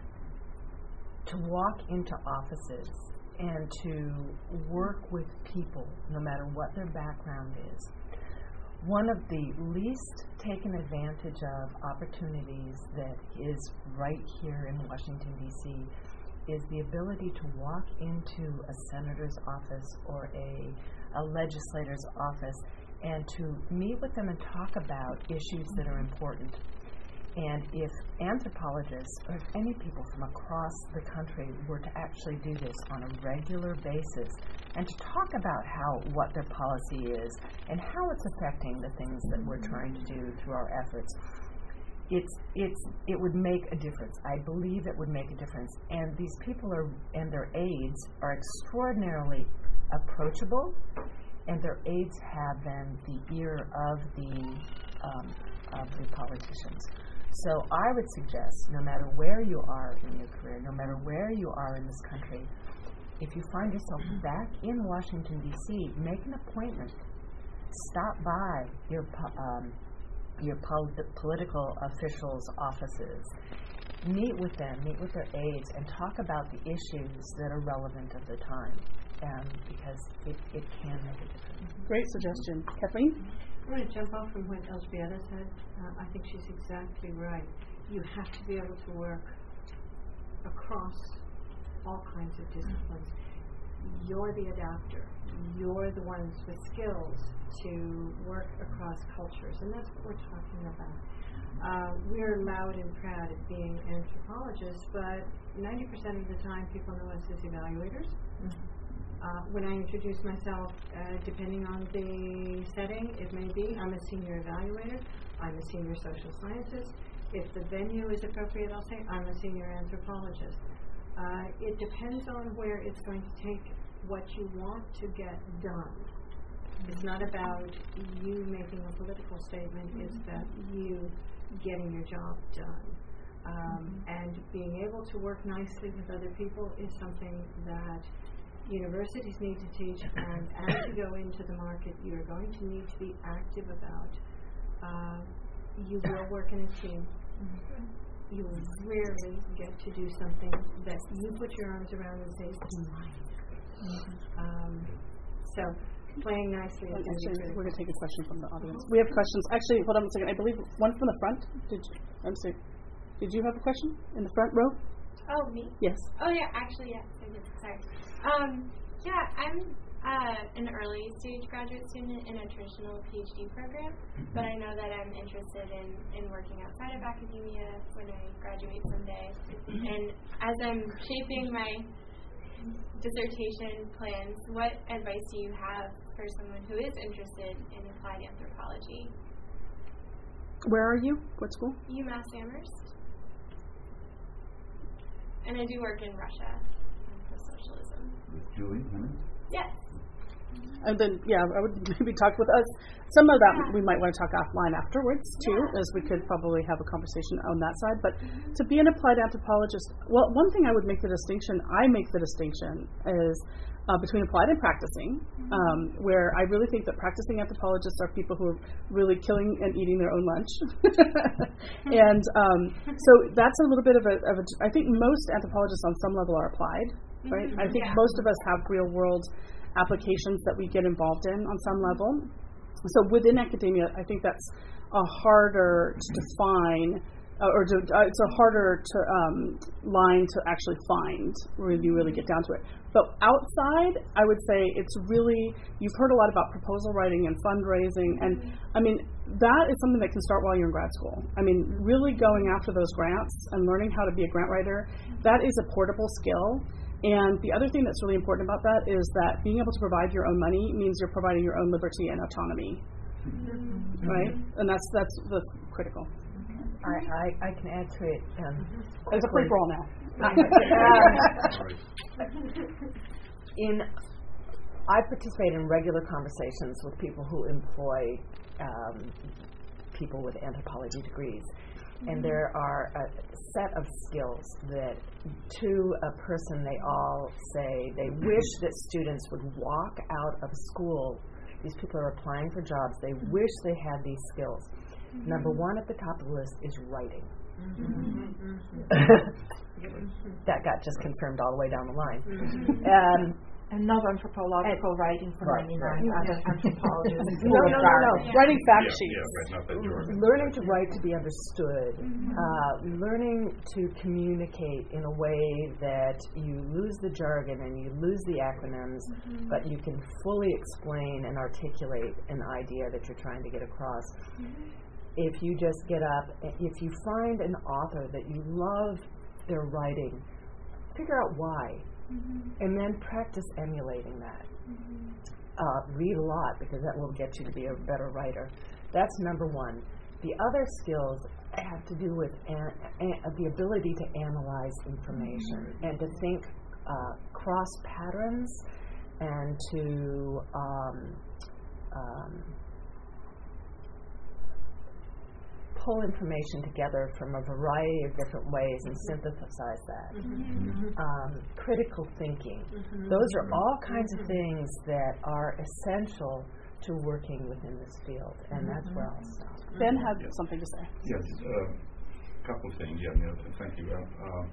to walk into offices and to work with people, no matter what their background is. One of the least taken advantage of opportunities that is right here in Washington, D C, is the ability to walk into a senator's office or a, a legislator's office and to meet with them and talk about issues that are important. And if anthropologists, or if any people from across the country were to actually do this on a regular basis, and to talk about how what their policy is and how it's affecting the things that we're trying to do through our efforts, it's it's it would make a difference. I believe it would make a difference. And these people are, and their aides are extraordinarily approachable, and their aides have then the ear of the um, of the politicians. So I would suggest, no matter where you are in your career, no matter where you are in this country, if you find yourself back in Washington, D C, make an appointment. Stop by your po- um, your pol- political officials' offices. Meet with them, meet with their aides, and talk about the issues that are relevant at the time, um, because it, it can make a difference. Great suggestion. Kathleen? I'm going to jump off from what Elżbieta said. Uh, I think she's exactly right. You have to be able to work across all kinds of disciplines. You're the adapter. You're the ones with skills to work across cultures, and that's what we're talking about. Uh, we're loud and proud of being anthropologists, but ninety percent of the time people know us as evaluators. Mm-hmm. Uh, when I introduce myself, uh, depending on the setting, it may be I'm a senior evaluator, I'm a senior social scientist. If the venue is appropriate, I'll say I'm a senior anthropologist. Uh, it depends on where it's going to take what you want to get done. It's not about you making a political statement, it's that you getting your job done. Um, and being able to work nicely with other people is something that universities need to teach, and as you go into the market, you're going to need to be active about. Uh, you will work in a team. Mm-hmm. You will rarely get to do something that you put your arms around and say, it's mine. Mm-hmm. Um, so, playing nicely. Well, actually, we're going to take a question from the audience. We have questions. Actually, hold on a second. I believe one from the front. Did you, I'm sorry. Did you have a question in the front row? Oh, me? Yes. Oh, yeah. Actually, yes. I did. Sorry. Um, yeah, I'm uh, an early stage graduate student in a traditional PhD program, but I know that I'm interested in, in working outside of academia when I graduate someday. And as I'm shaping my dissertation plans, what advice do you have for someone who is interested in applied anthropology? Where are you? What school? UMass Amherst. And I do work in Russia for socialism. With Julie Hemmings? Yes. And then, yeah, I would maybe talk with us. Some of that yeah. we might want to talk offline afterwards, too, yeah. as we could probably have a conversation on that side. But mm-hmm. to be an applied anthropologist, well, one thing I would make the distinction, I make the distinction, is uh, between applied and practicing, mm-hmm. um, where I really think that practicing anthropologists are people who are really killing and eating their own lunch. and um, so that's a little bit of a, of a, I think most anthropologists on some level are applied, right? Mm-hmm. I think yeah. most of us have real world applications that we get involved in on some level. So within academia, I think that's a harder to define, uh, or to, uh, it's a harder to um, line to actually find when you really get down to it. But outside, I would say it's really, you've heard a lot about proposal writing and fundraising, and I mean, that is something that can start while you're in grad school. I mean, really going after those grants and learning how to be a grant writer, that is a portable skill. And the other thing that's really important about that is that being able to provide your own money means you're providing your own liberty and autonomy, mm-hmm. right? And that's that's the critical. I, I, I can add to it. Um, it's a free for all now. in, I participate in regular conversations with people who employ um, people with anthropology degrees. And there are a set of skills that, to a person, they all say they wish that students would walk out of school. These people are applying for jobs. They wish they had these skills. Mm-hmm. Number one at the top of the list is writing. Mm-hmm. That got just confirmed all the way down the line. Mm-hmm. Um, And not anthropological and writing for right, ninety-nine right. other anthropologists. no, no, no, no. Yeah. Writing fact yeah, sheets. Yeah, right, not that jargon. Learning to write to be understood. Mm-hmm. Uh, learning to communicate in a way that you lose the jargon and you lose the acronyms, mm-hmm. but you can fully explain and articulate an idea that you're trying to get across. Mm-hmm. If you just get up, if you find an author that you love their writing, figure out why. Mm-hmm. And then practice emulating that. Mm-hmm. Uh, read a lot, because that will get you to be a better writer. That's number one. The other skills have to do with an, an, the ability to analyze information mm-hmm. and to think uh, cross patterns and to um, um, pull information together from a variety of different ways and synthesize that. Mm-hmm. Um, critical thinking. Mm-hmm. Those are all kinds of things that are essential to working within this field, and that's where I'll stop. Ben had something to say. Yes, a uh, couple of things. Yeah, no, thank you. Uh, uh,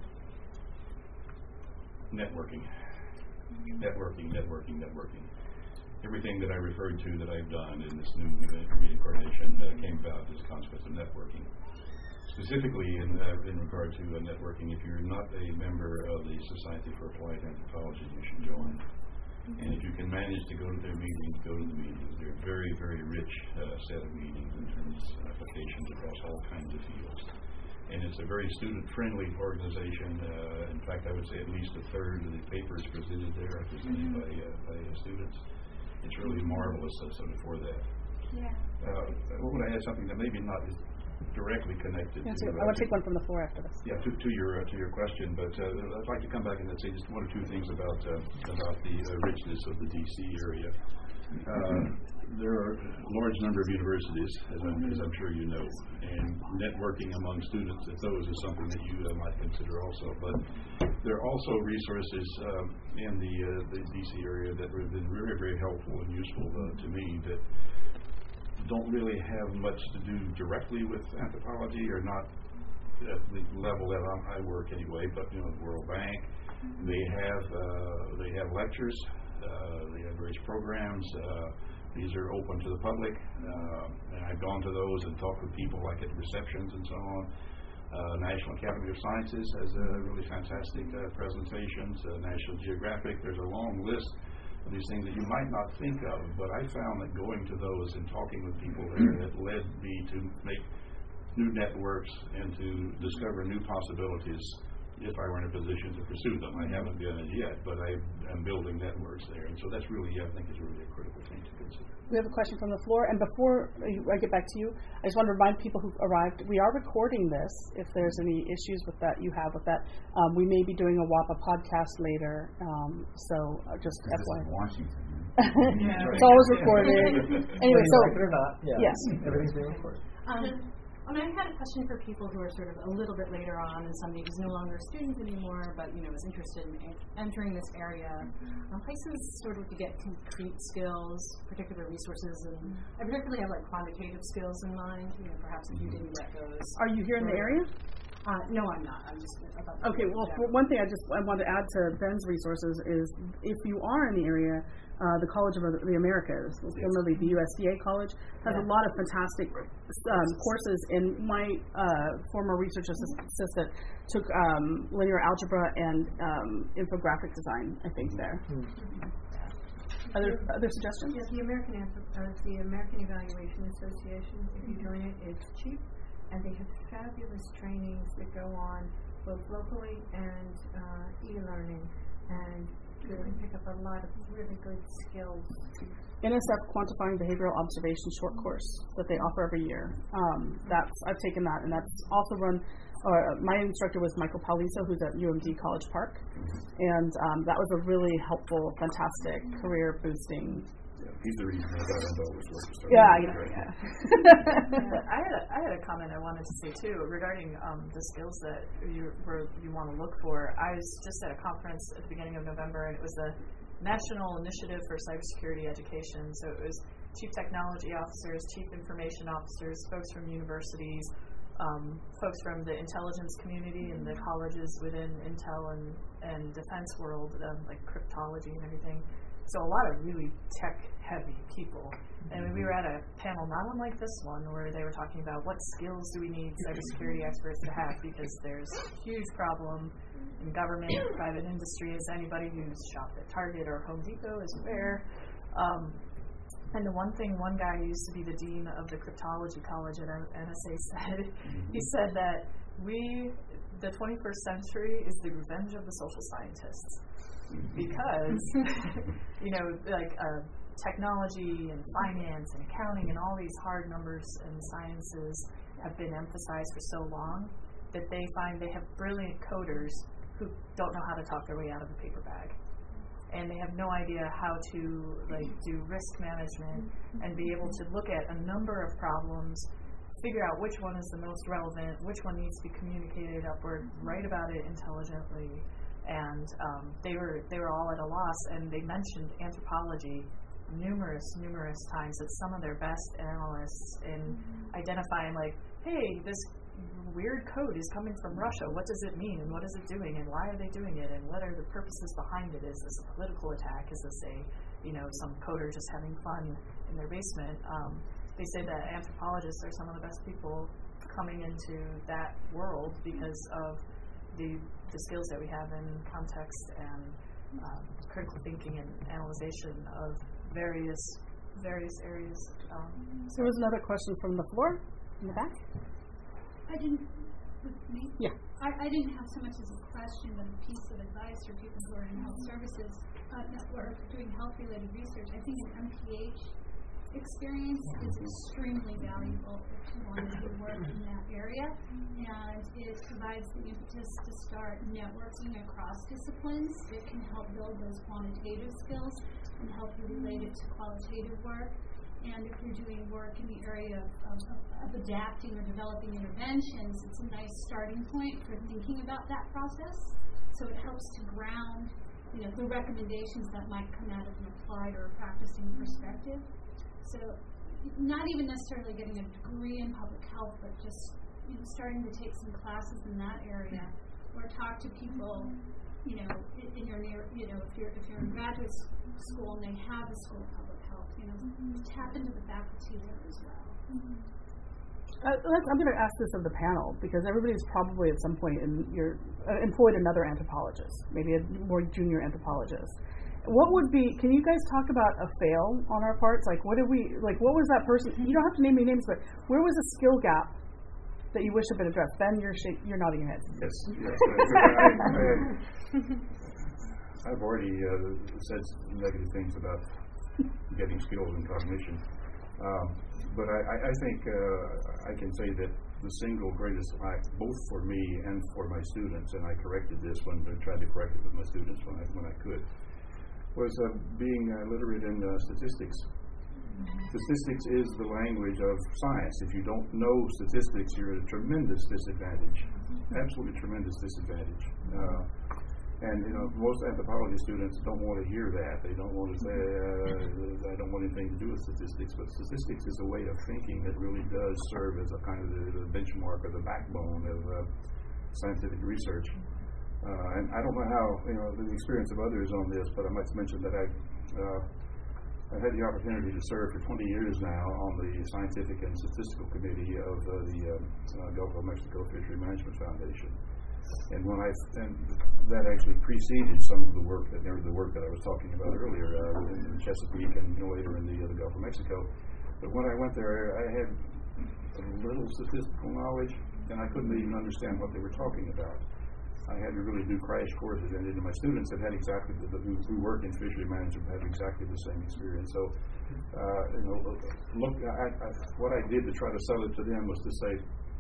networking, networking, networking, networking. Everything that I referred to that I've done in this new uh, reincarnation uh, came about as a consequence of networking. Specifically, in, uh, in regard to uh, networking, if you're not a member of the Society for Applied Anthropology, you should join. And if you can manage to go to their meetings, go to the meetings. They're a very, very rich uh, set of meetings in terms of applications across all kinds of fields. And it's a very student-friendly organization. Uh, in fact, I would say at least a third of the papers presented there are presented by, uh, by uh, students. It's really marvelous uh, so for that. Yeah. Uh, I want to add something that maybe not is directly connected Yeah, to. so I uh, want to take one from the floor after this. Yeah, to, to your uh, to your question, but uh, I'd like to come back and say just one or two things about uh, about the uh, richness of the D C area. Uh, there are a large number of universities, as I'm, as I'm sure you know, and networking among students at those is something that you uh, might consider also. But there are also resources um, in the uh, the D C area that have been very, very helpful and useful uh, to me that don't really have much to do directly with anthropology, or not at the level that I'm, I work anyway. But you know, the World Bank, they have uh, they have lectures, uh, they have various programs. Uh, these are open to the public, uh, and I've gone to those and talked with people like at receptions and so on. Uh, National Academy of Sciences has uh, really fantastic uh, presentations. Uh, National Geographic, there's a long list of these things that you might not think of, but I found that going to those and talking with people there, it led me to make new networks and to discover new possibilities if I were in a position to pursue them. I haven't done it yet, but I am building networks there, and so that's really, I think, is really a critical thing to consider. We have a question from the floor, and before I get back to you, I just want to remind people who arrived, we are recording this. If there's any issues with that, you have with that, um, we may be doing a WAPA podcast later, um, so uh, just This F Y I. is Washington. Yeah. It's always recorded. Anyway, so like it or not, yeah, yes, everything's being recorded. Um, and I had a question for people who are sort of a little bit later on, and somebody who's no longer a student anymore, but you know is interested in entering this area. Um, places sort of to get concrete skills, particular resources, and I particularly have like quantitative skills in mind. You know, perhaps if you didn't get those. are you here in the area? Uh, no, I'm not. I'm just about. Okay, well, yeah. for one thing I just I want to add to Ben's resources is if you are in the area, uh, the College of the Americas, formerly the U S D A College, has Yeah. a lot of fantastic um, courses. And my uh, former research assist- assistant took um, linear algebra and um, infographic design, I think, there. Other, other suggestions? Yes, the American Anthrop- uh, the American Evaluation Association, if you join it, it's cheap, and they have fabulous trainings that go on both locally and uh, e-learning, and you can pick up a lot of really good skills. N S F Quantifying Behavioral Observation short course that they offer every year. Um, that's I've taken that, and that's also run. Uh, my instructor was Michael Pauliso, who's at U M D College Park, and um, that was a really helpful, fantastic, career boosting. Yeah, he's the reason I got into all this work. to start Yeah, with, yeah, right? yeah. Yeah, I had a, I had a comment I wanted to say too regarding um, the skills that you were, you want to look for. I was just at a conference at the beginning of November, and it was the National Initiative for Cybersecurity Education. So it was chief technology officers, chief information officers, folks from universities, um, folks from the intelligence community and the colleges within Intel and, and defense world, um, like cryptology and everything. So a lot of really tech-heavy people. And we were at a panel not unlike this one where they were talking about what skills do we need cybersecurity experts to have, because there's a huge problem in government and private industry, as anybody who's shopped at Target or Home Depot is aware. Um, and the one thing one guy who used to be the dean of the cryptology college at N S A said, he said that we, the twenty-first century is the revenge of the social scientists. Because, you know, like uh, technology and finance and accounting and all these hard numbers and sciences have been emphasized for so long that they find they have brilliant coders who don't know how to talk their way out of a paper bag. And they have no idea how to like do risk management and be able to look at a number of problems figure out which one is the most relevant, which one needs to be communicated upward, write about it intelligently, and um, they were they were all at a loss, and they mentioned anthropology numerous, numerous times. It's some of their best analysts in mm-hmm. identifying, like, hey, this weird code is coming from Russia. What does it mean, and what is it doing, and why are they doing it, and what are the purposes behind it? Is this a political attack? Is this a, you know, some coder just having fun in their basement? Um, they say that anthropologists are some of the best people coming into that world because of the the skills that we have in context and um, critical thinking and analyzation of various various areas. Um, so there's another question from the floor, in the back. I didn't, with me? Yeah. I, I didn't have so much as a question, but a piece of advice for people who are in health services uh, network doing health-related research. I think an M P H experience is extremely valuable if you want to do work in that area, and it provides the impetus to start networking across disciplines. It can help build those quantitative skills and help you relate it to qualitative work. And if you're doing work in the area of, of, of adapting or developing interventions, it's a nice starting point for thinking about that process. So it helps to ground, you know, the recommendations that might come out of an applied or a practicing perspective. So not even necessarily getting a degree in public health, but just, you know, starting to take some classes in that area, or talk to people, you know, in, in your near, you know, if you're if you're in graduate school and they have a school of public health, you know, mm-hmm. tap into the faculty there as well. Mm-hmm. Uh, let's, I'm going to ask this of the panel, because everybody's probably at some point in your uh, employed another anthropologist, maybe a more junior anthropologist. What would be, can you guys talk about a fail on our parts? Like, what did we, like, what was that person, you don't have to name any names, but where was a skill gap that you wish had been addressed? Ben, you're sh- you're nodding your head. Yes. yes I, I, I've already uh, said negative things about getting skills and cognition. Um, but I, I think uh, I can say that the single greatest lack, both for me and for my students, and I corrected this when I tried to correct it with my students when I, when I could, was uh, being uh, literate in uh, statistics. Statistics is the language of science. If you don't know statistics, you're at a tremendous disadvantage, absolutely tremendous disadvantage. Uh, and you know, most anthropology students don't want to hear that. They don't want to say, uh, I don't want anything to do with statistics. But statistics is a way of thinking that really does serve as a kind of the, the benchmark or the backbone of uh, scientific research. Uh, and I don't know how, you know, the experience of others on this, but I might mention that I uh, I've had the opportunity to serve for twenty years now on the Scientific and Statistical Committee of uh, the uh, uh, Gulf of Mexico Fishery Management Foundation. And when I, and that actually preceded some of the work that, the work that I was talking about earlier uh, in Chesapeake and you know, later in the, uh, the Gulf of Mexico. But when I went there, I had a little statistical knowledge, and I couldn't even understand what they were talking about. I had to really do crash courses, and my students that had exactly the, the, who, who work in fishery management had exactly the same experience. So, uh, you know, look, I, I, what I did to try to sell it to them was to say,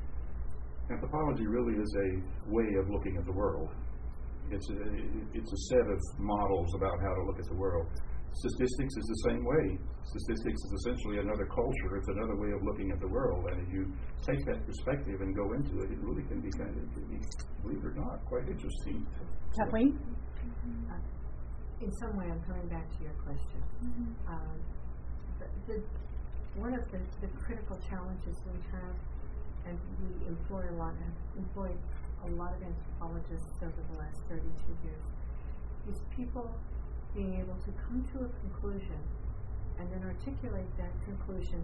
anthropology really is a way of looking at the world. It's a, it's a set of models about how to look at the world. Statistics is the same way. Statistics is essentially another culture. It's another way of looking at the world. And if you take that perspective and go into it, it really can be kind of, believe it or not, quite interesting. Kathleen? Uh, in some way, I'm coming back to your question. Mm-hmm. Um, the, the, one of the, the critical challenges we have, and we employ a lot of, employ a lot of anthropologists over the last thirty-two years, is people being able to come to a conclusion and then articulate that conclusion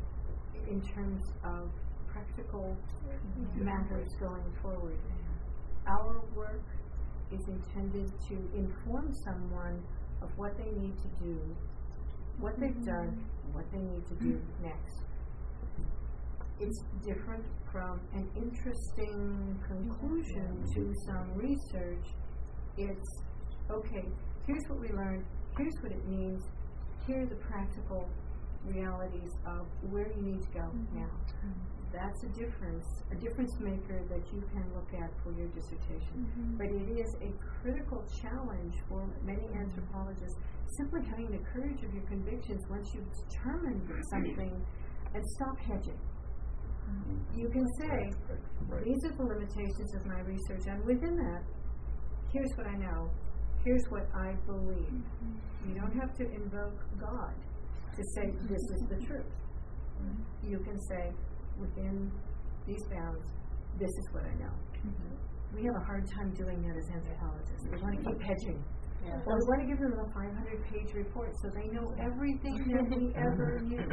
in terms of practical matters going forward. Our work is intended to inform someone of what they need to do, what they've done, what they need to do next. It's different from an interesting conclusion to some research. It's, okay, here's what we learned, here's what it means, here are the practical realities of where you need to go mm-hmm. now. Mm-hmm. That's a difference, a difference maker that you can look at for your dissertation. Mm-hmm. But it is a critical challenge for many anthropologists, simply having the courage of your convictions once you've determined something, and stop hedging. You can say, these are the limitations of my research, and within that, here's what I know, here's what I believe. You don't have to invoke God to say this is the truth. You can say, within these bounds, this is what I know. We have a hard time doing that as anthropologists. We want to keep hedging. Yeah. Well, we want to give them a five hundred page report so they know everything that we ever knew.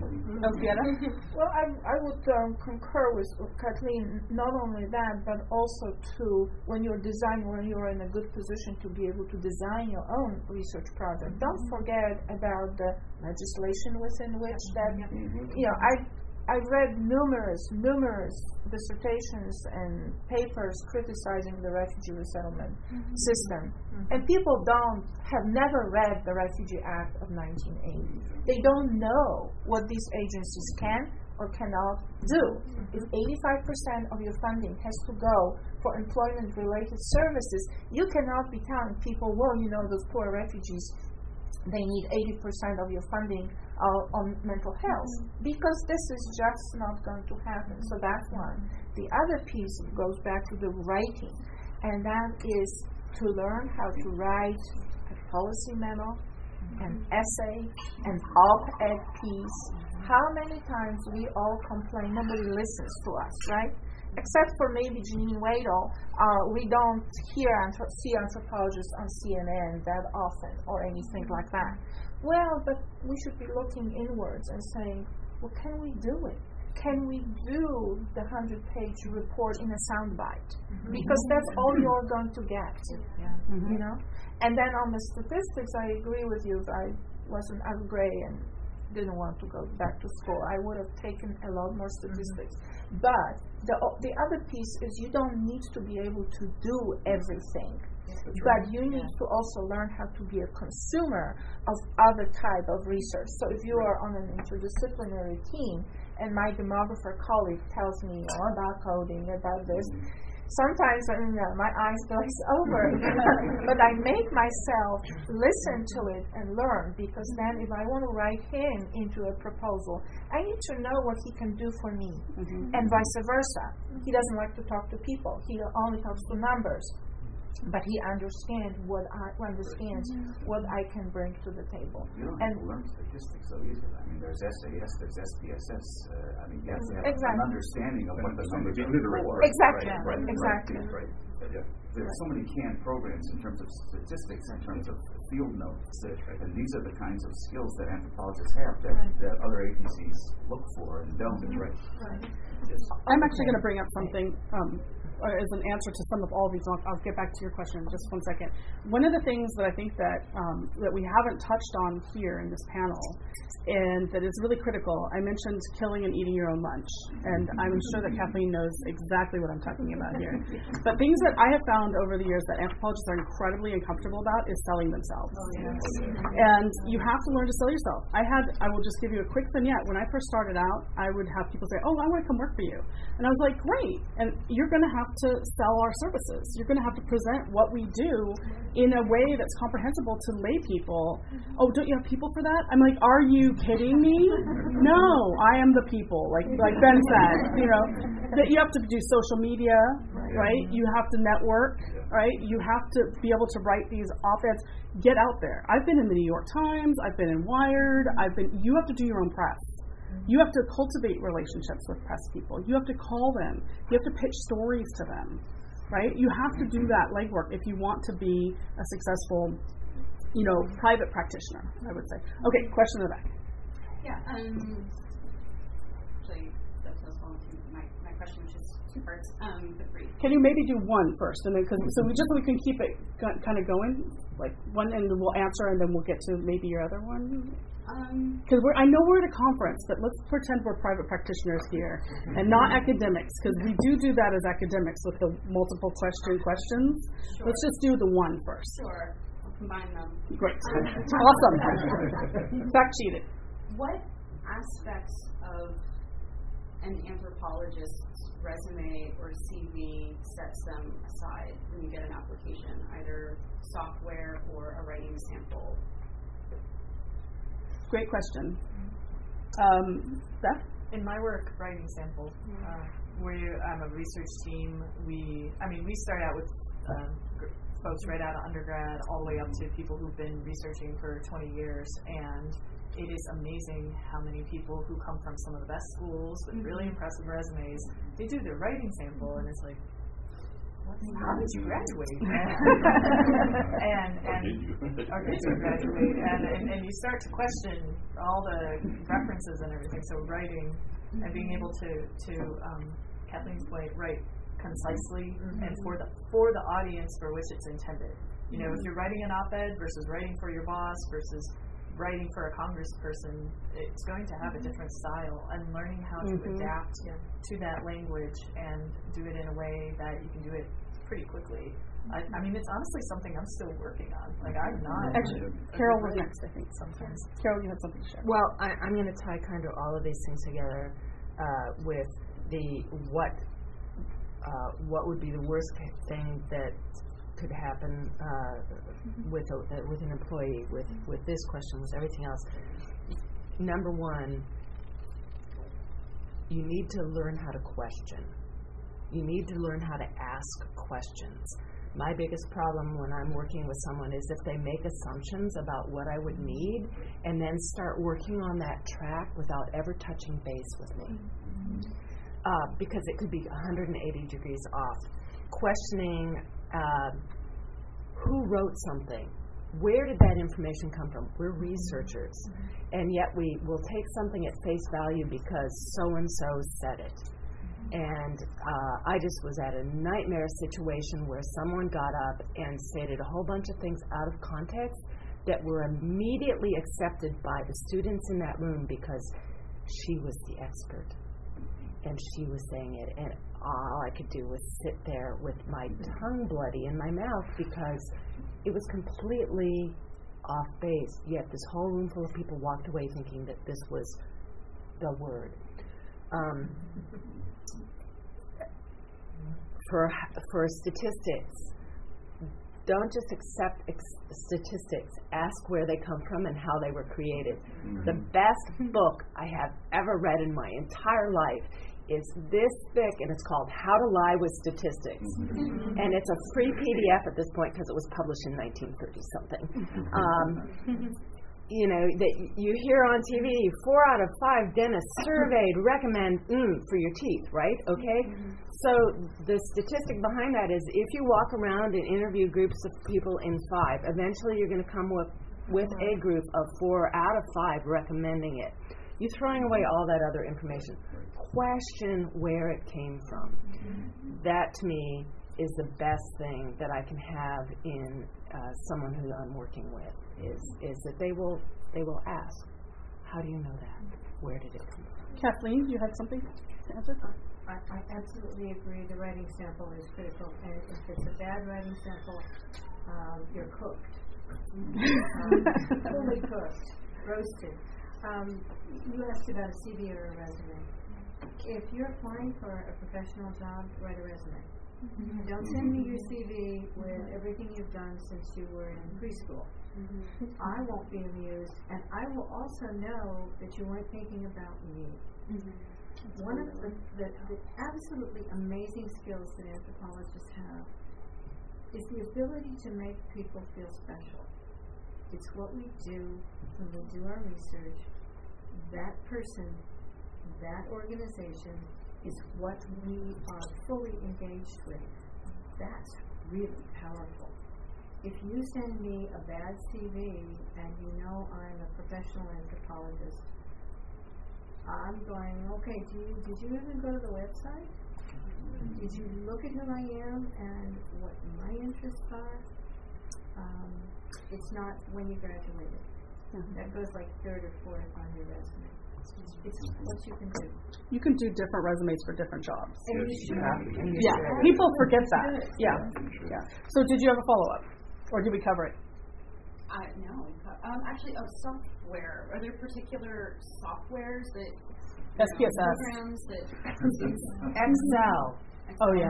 Well, I, I would um, concur with Kathleen, not only that, but also to, when you're designing, when you're in a good position to be able to design your own research project, don't forget about the legislation within which that, you know, I I've read numerous, numerous dissertations and papers criticizing the refugee resettlement mm-hmm. system. Mm-hmm. And people don't, have never read the Refugee Act of nineteen eighty. They don't know what these agencies can or cannot do. Mm-hmm. If eighty-five percent of your funding has to go for employment-related services, you cannot be telling people, well, you know, those poor refugees, they need eighty percent of your funding uh, on mental health, mm-hmm. because this is just not going to happen. So that's one. The other piece goes back to the writing, and that is to learn how to write a policy memo, mm-hmm. an essay, an op-ed piece. How many times we all complain, nobody listens to us, right? Except for maybe Janine Wadel, uh, we don't hear anthrop- see anthropologists on C N N that often or anything like that. Well, but we should be looking inwards and saying, well, can we do it? Can we do the hundred-page report in a soundbite? Mm-hmm. Because that's all you're going to get, yeah. mm-hmm. you know? And then on the statistics, I agree with you. I wasn't, I'm gray and didn't want to go back to school. I would have taken a lot more statistics. Mm-hmm. But the the other piece is you don't need to be able to do everything. That's but right. you need yeah. to also learn how to be a consumer of other type of research. So if you are on an interdisciplinary team and my demographer colleague tells me all about coding, about this, sometimes I mean, uh, my eyes glaze over. But I make myself listen to it and learn, because then if I want to write him into a proposal, I need to know what he can do for me, mm-hmm. and vice versa. He doesn't like to talk to people. He only talks to numbers. But he understands what I understands mm-hmm. what I can bring to the table. You don't and have to learn statistics so easily. I mean, there's S A S, there's S P S S. Uh, I mean, you have to have exactly. an understanding of what the numbers are for. Exactly. Right, right, exactly. Right. right. Yeah. There's so many canned programs in terms of statistics, in terms of field notes, right. and these are the kinds of skills that anthropologists have that, right. that other agencies look for and don't. Mm-hmm. Right. right. Yes. I'm actually going to bring up something um, as an answer to some of all these. I'll, I'll get back to your question in just one second. One of the things that I think that um, that we haven't touched on here in this panel, and that is really critical, I mentioned killing and eating your own lunch, and I'm sure that Kathleen knows exactly what I'm talking about here. But things that I have found over the years that anthropologists are incredibly uncomfortable about is selling themselves. Oh, yes. And you have to learn to sell yourself. I had, I will just give you a quick vignette. When I first started out, I would have people say, oh, I want to come work for you. And I was like, great. And you're going to have to sell our services. You're going to have to present what we do in a way that's comprehensible to lay people. Oh, don't you have people for that? I'm like, are you kidding me? No, I am the people. Like like Ben said, you know, that you have to do social media, right? You have to network, right? You have to be able to write these op-eds. Get out there. I've been in the New York Times. I've been in Wired. I've been. You have to do your own press. You have to cultivate relationships with press people. You have to call them. You have to pitch stories to them, right? You have to do that legwork if you want to be a successful, you know, private practitioner, I would say. Okay, question in the back. Yeah, um, actually, that's what I was going to my, my question, which is two parts, um, but brief. Can you maybe do one first, and then because so we just so we can keep it go- kind of going, like one, and we'll answer, and then we'll get to maybe your other one. Because um, we're, I know we're at a conference, but let's pretend we're private practitioners here and not academics, because we do do that as academics with the multiple question questions. Sure. Let's just do the one first. Sure, I'll combine them. Great, awesome. Fact cheated. What aspects of an anthropologist's resume or C V sets them aside when you get an application, either software or a writing sample? Great question. Um, Beth? in my work, writing samples, uh, where I'm a research team, we, I mean, we start out with um, gr- folks right out of undergrad all the way up to people who've been researching for twenty years, and it is amazing how many people who come from some of the best schools with mm-hmm. really impressive resumes, they do their writing sample, and it's like, how did you graduate? and and or did you graduate? And, and and you start to question all the references and everything. So writing and being able to to um, Kathleen's point, write concisely mm-hmm. and for the for the audience for which it's intended. You know, mm-hmm. if you're writing an op-ed versus writing for your boss versus writing for a congressperson, it's going to have a different style, and learning how to mm-hmm. adapt yeah. to that language and do it in a way that you can do it pretty quickly. I, I mean, it's honestly something I'm still working on. Like, I'm not. Actually, Carol was next, I think, sometimes. Carol, you had something to share. Well, I, I'm going to tie kind of all of these things together uh, with the what uh, what would be the worst thing that could happen uh, with a, uh, with an employee with, with this question, with everything else. Number one, you need to learn how to question. You need to learn how to ask questions. My biggest problem when I'm working with someone is if they make assumptions about what I would need and then start working on that track without ever touching base with me. Uh, because it could be one hundred eighty degrees off. Questioning uh, who wrote something, where did that information come from? We're researchers, mm-hmm. and yet we will take something at face value because so-and-so said it. Mm-hmm. And uh, I just was at a nightmare situation where someone got up and stated a whole bunch of things out of context that were immediately accepted by the students in that room because she was the expert. And she was saying it, and all I could do was sit there with my tongue bloody in my mouth because it was completely off base. Yet this whole room full of people walked away thinking that this was the word. Um, for for statistics, don't just accept ex- statistics. Ask where they come from and how they were created. Mm-hmm. The best book I have ever read in my entire life is this thick, and it's called How to Lie with Statistics. Mm-hmm. And it's a free P D F at this point because it was published in nineteen thirty something. Um, you know, that you hear on T V, four out of five dentists surveyed recommend mm, for your teeth, right? Okay? Mm-hmm. So the statistic behind that is if you walk around and interview groups of people in five, eventually you're going to come with, with a group of four out of five recommending it. You're throwing away all that other information. Question where it came from. Mm-hmm. That, to me, is the best thing that I can have in uh, someone who I'm working with, is is that they will they will ask, how do you know that? Where did it come from? Kathleen, you had something to answer? I, I absolutely agree. The writing sample is critical, and if it's a bad writing sample, um, you're cooked. um, fully cooked, roasted. Um, you asked about a C V or a resume. If you're applying for a professional job, write a resume. Mm-hmm. Don't send me your C V with everything you've done since you were in preschool. Mm-hmm. I won't be amused, and I will also know that you weren't thinking about me. Mm-hmm. One of the, the, the absolutely amazing skills that anthropologists have is the ability to make people feel special. It's what we do when we do our research. That person, that organization is what we are fully engaged with. That's really powerful. If you send me a bad C V and you know I'm a professional anthropologist, I'm going, okay, do you, did you even go to the website? Mm-hmm. Did you look at who I am and what my interests are? Um, it's not when you graduated. Mm-hmm. That goes like third or fourth on your resume. It's what you can do. You can do different resumes for different jobs. And you should. Yeah, and you yeah. Should. People forget that. Yeah. yeah, yeah. So did you have a follow-up, or did we cover it? Uh, no. Um, actually, oh, software. Are there particular softwares that S P S S programs that Excel? Oh yeah.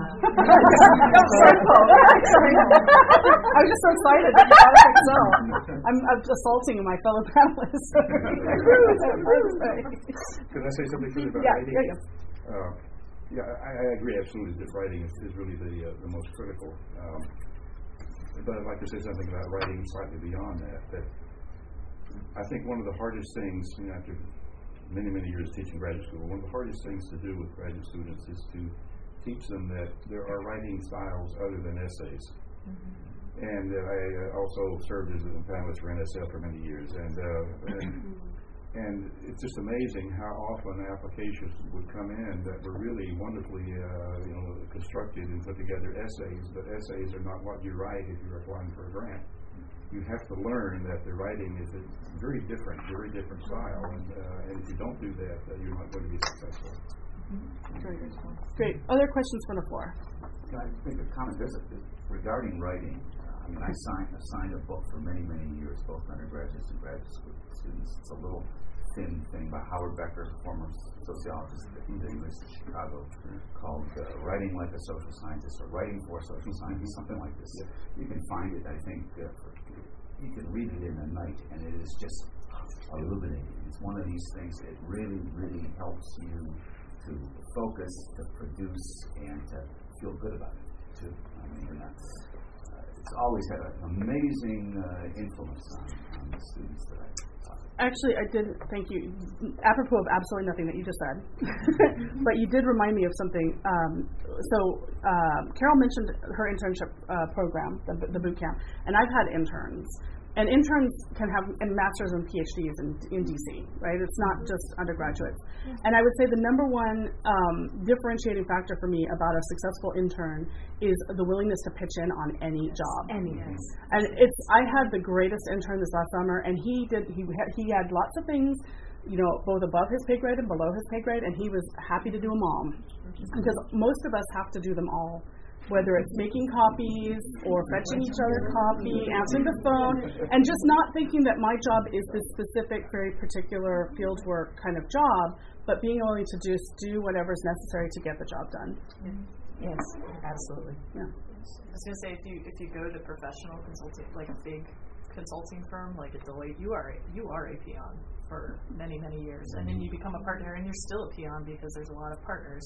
I was just so excited that you got Excel. I'm, I'm assaulting my fellow panelists. Could I say something further about Yeah, writing? yeah, yeah. Uh, yeah, I, I agree absolutely that writing is, is really the uh, the most critical. Um, but I'd like to say something about writing slightly beyond that. That I think one of the hardest things, you know, after many many years teaching graduate school, one of the hardest things to do with graduate students is to teach them that there are writing styles other than essays. Mm-hmm. And uh, I uh, also served as a panelist for N S L for many years, and. Uh, and And it's just amazing how often applications would come in that were really wonderfully, uh, you know, constructed and put together essays. But essays are not what you write if you're applying for a grant. You have to learn that the writing is a very different, very different style. And, uh, and if you don't do that, uh, you're not going to be successful. Very good. Great. Other questions from the floor? Can I make a comment? There's a, regarding writing. Uh, I mean, I signed, I signed a book for many, many years, both undergraduates and graduate students. It's a little thin thing by Howard Becker, former sociologist at the University of Chicago, called uh, Writing Like a Social Scientist, or Writing for Social Scientists, something like this. You can find it, I think, uh, for, you can read it in a night, and it is just illuminating. It's one of these things that really, really helps you to focus, to produce, and to feel good about it, too. I mean, that's, uh, it's always had an amazing uh, influence on, on the students that I Actually, I did, thank you, apropos of absolutely nothing that you just said, but you did remind me of something. Um, so uh, Carol mentioned her internship uh, program, the, the boot camp, and I've had interns. And interns can have and masters and PhDs in, in D C, right? It's not just undergraduates. And I would say the number one um, differentiating factor for me about a successful intern is the willingness to pitch in on any job. Anything. And it's I had the greatest intern this last summer, and he did he had, he had lots of things, you know, both above his pay grade and below his pay grade, and he was happy to do them all. Because most of us have to do them all. Whether it's making copies or fetching each other's copy, answering the phone, and just not thinking that my job is this specific, very particular fieldwork kind of job, but being willing to just do whatever is necessary to get the job done. Yes, absolutely. Yeah. I was going to say, if you if you go to professional consulting, like a big consulting firm like a Deloitte, you are you are a peon for many many years, and then you become a partner, and you're still a peon because there's a lot of partners.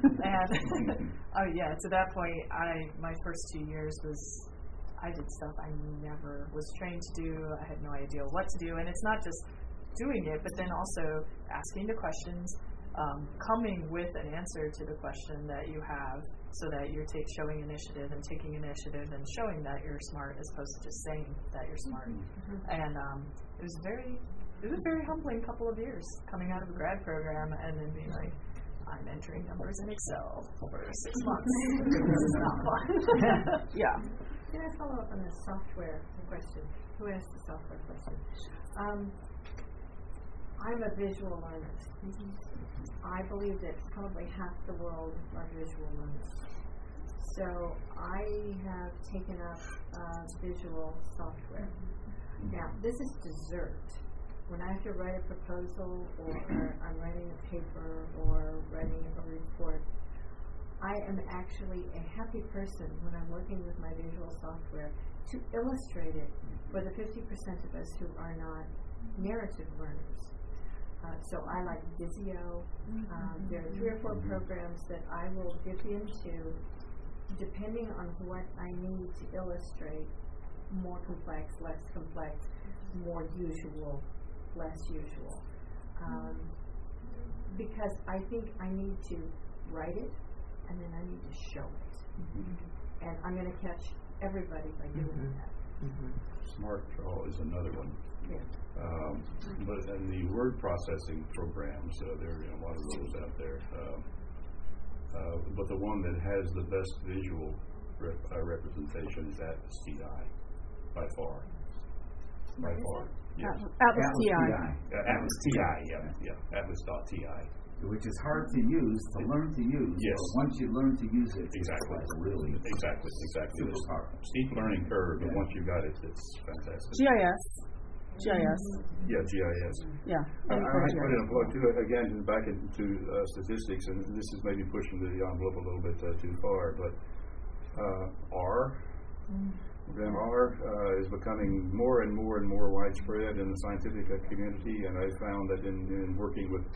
And oh yeah, to that point, I my first two years was I did stuff I never was trained to do. I had no idea what to do, and it's not just doing it, but then also asking the questions, um, coming with an answer to the question that you have, so that you're take, showing initiative and taking initiative and showing that you're smart, as opposed to just saying that you're smart. Mm-hmm. And um, it was very. It was a very humbling couple of years coming out of a grad program and then being like, I'm entering numbers in Excel for six months. This is not fun. Yeah. Can I follow up on the software question? Who asked the software question? Um, I'm a visual learner. Mm-hmm. I believe that probably half the world are visual learners. So I have taken up uh, visual software. Mm-hmm. Now, this is dessert. When I have to write a proposal, or I'm writing a paper, or writing a report, I am actually a happy person when I'm working with my visual software to illustrate it for the fifty percent of us who are not narrative learners. Uh, so I like Visio. Um, there are three or four programs that I will dip into depending on what I need to illustrate, more complex, less complex, more usual, less usual, um, because I think I need to write it and then I need to show it, mm-hmm. and I'm going to catch everybody by doing mm-hmm. that. Mm-hmm. SmartDraw is another one. Yeah. Um, but in the word processing programs, uh, there are you know, a lot of those out there. Uh, uh, but the one that has the best visual rep, uh, representation is Atlas T I, by far. By far. Yes. Atlas T I. Uh, Atlas T I, yeah, yeah. Atlas dot T I. Which is hard to use, to learn to use. Yes. But once you learn to use it, exactly. It's really exactly, exactly. It's steep learning curve, but yeah. once you got it, it's fantastic. G I S. G I S. Yeah, G I S. Yeah. I, I might put in a plug too, again, back into uh, statistics, and this is maybe pushing the envelope a little bit uh, too far, but uh, R. Mm. Then R uh, is becoming more and more and more widespread in the scientific uh, community, and I found that in, in working with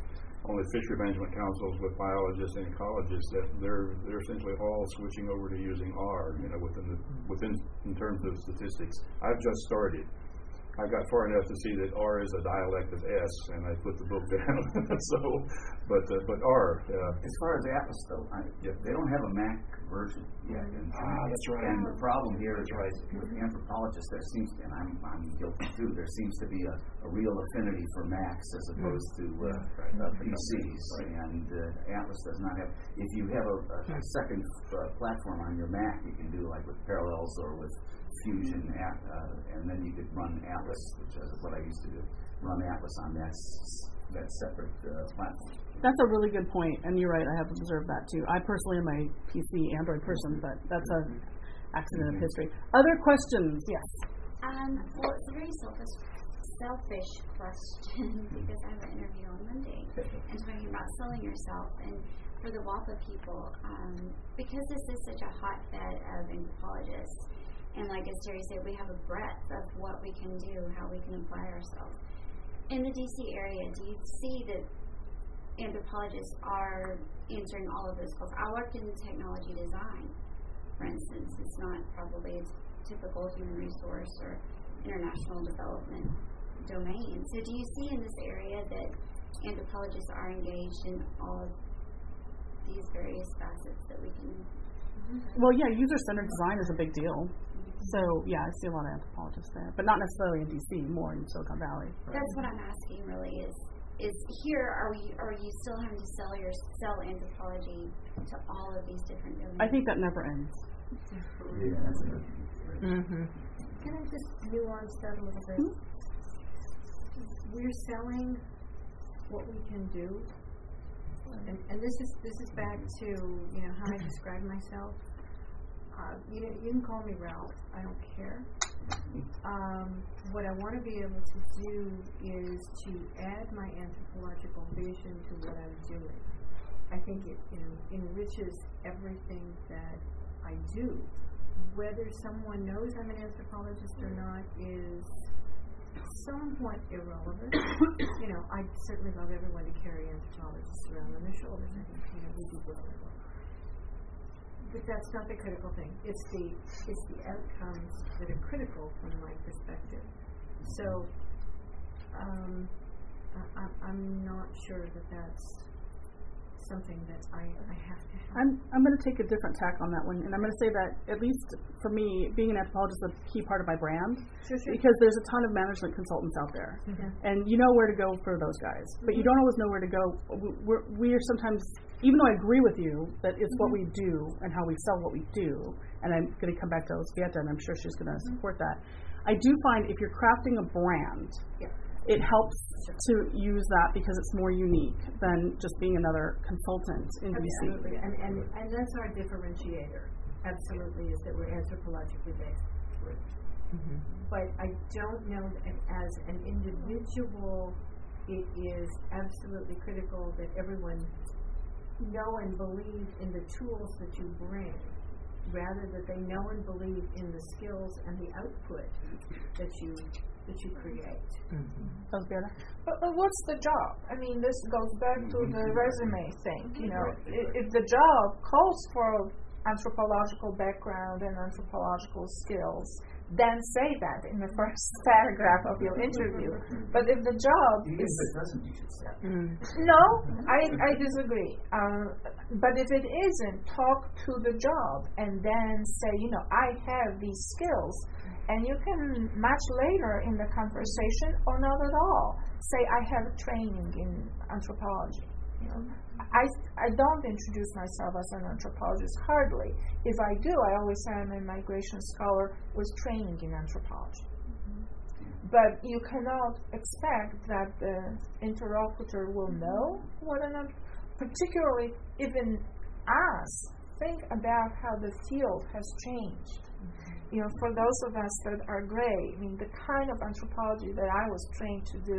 on the fishery management councils with biologists and ecologists that they're they're essentially all switching over to using R. You know, within the within in terms of statistics. I've just started. I got far enough to see that R is a dialect of S, and I put the book down. so, but uh, but R. Uh, as far as Atlas, though, I, yeah, they don't have a Mac version yet. And, ah, that's right. And the problem here is, right, with anthropologists, there seems, and I'm I'm guilty too. There seems to be a, a real affinity for Macs as opposed to uh, uh, P Cs, right. and uh, Atlas does not have. If you have a, a, a second uh, platform on your Mac, you can do like with Parallels or with Fusion, uh, and then you could run Atlas, which is what I used to do. Run Atlas on that s- that separate uh, platform. That's a really good point, and you're right. I have observed that too. I personally am a P C Android person, but that's a accident of history. Other questions? Yes. Um, well, it's a very selfish, selfish question because I have an interview on Monday and talking about selling yourself and for the WAPA people, um, because this is such a hotbed of anthropologists. And like as Terry said, we have a breadth of what we can do, how we can apply ourselves. In the D C area, do you see that anthropologists are answering all of those calls? I worked in technology design, for instance. It's not probably a typical human resource or international development domain. So do you see in this area that anthropologists are engaged in all of these various facets that we can... Well, yeah, user-centered design is a big deal. So, yeah, I see a lot of anthropologists there, but not necessarily in D C, more in Silicon Valley. That's what I'm asking, really, is is here, are we are you still having to sell your sell anthropology to all of these different domains? I think that never ends. Yeah. Mm-hmm. Can I just nuance that a little bit? Mm-hmm. We're selling what we can do, and, and this is this is back to you know how I describe myself. Uh, you know, you can call me Ralph. I don't care. Um, what I want to be able to do is to add my anthropological vision to what I'm doing. I think it you know, enriches everything that I do. Whether someone knows I'm an anthropologist or not is somewhat irrelevant. you know, I certainly love everyone to carry anthropologists around on their shoulders. I think you know we do well. But that's not the critical thing. It's the it's the outcomes that are critical from my perspective. So um, I, I'm not sure that that's something that I, I have to have. I'm I'm going to take a different tack on that one, and I'm going to say that at least for me, being an anthropologist is a key part of my brand, sure, sure. because there's a ton of management consultants out there, mm-hmm. and you know where to go for those guys, but you don't always know where to go. We're, we're sometimes, even though I agree with you that it's mm-hmm. what we do and how we sell what we do, and I'm going to come back to Elzbieta, and I'm sure she's going to mm-hmm. support that. I do find if you're crafting a brand, yeah. it helps to use that because it's more unique than just being another consultant in D C. Absolutely, and, and, and that's our differentiator, absolutely, is that we're anthropologically based. Mm-hmm. But I don't know that as an individual, it is absolutely critical that everyone know and believe in the tools that you bring, rather that they know and believe in the skills and the output that you that you create. Mm-hmm. But, but what's the job? I mean, this goes back to the resume thing. You know, if, if the job calls for anthropological background and anthropological skills, then say that in the first paragraph of your interview. But if the job Even is... if it doesn't, you should say. Mm. No, I, I disagree. Uh, but if it isn't, talk to the job and then say, you know, I have these skills. And you can match later in the conversation or not at all. Say, I have training in anthropology. You know, I I don't introduce myself as an anthropologist, hardly. If I do, I always say I'm a migration scholar with training in anthropology. Mm-hmm. But you cannot expect that the interlocutor will know what an particularly even us think about how the field has changed. You know, for those of us that are gray, I mean, the kind of anthropology that I was trained to do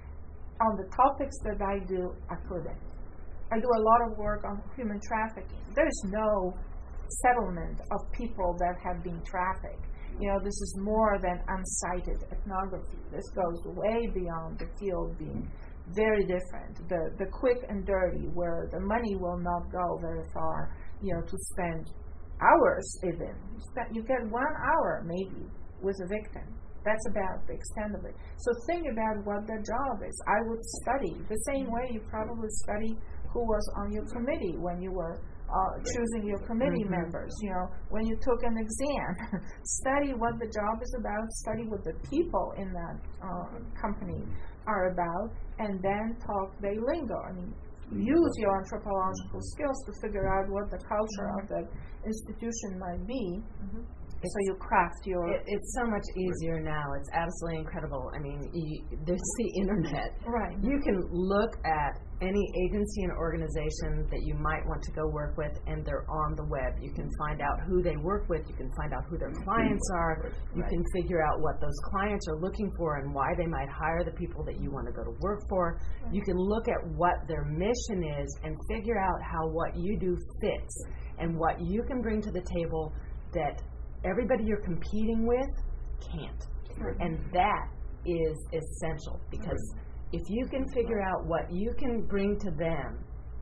on the topics that I do, I couldn't. I do a lot of work on human trafficking. There's no settlement of people that have been trafficked. You know, this is more than unsighted ethnography. This goes way beyond the field being very different. The the quick and dirty, where the money will not go very far, you know, to spend hours even. You, spend, you get one hour maybe with a victim. That's about the extent of it. So think about what the job is. I would study the same way you probably study who was on your committee when you were uh, choosing your committee mm-hmm. members. You know, when you took an exam, study what the job is about, study what the people in that uh, company are about, and then talk their lingo. I mean, use your anthropological skills to figure out what the culture of the institution might be. Mm-hmm. So you craft your... It, it's so much easier now. It's absolutely incredible. I mean, you, there's the internet. Right. You can look at any agency and organization that you might want to go work with, and they're on the web. You can find out who they work with. You can find out who their clients are. You right. can figure out what those clients are looking for and why they might hire the people that you want to go to work for. You can look at what their mission is and figure out how what you do fits and what you can bring to the table that everybody you're competing with can't. Right. And that is essential, because if you can figure out what you can bring to them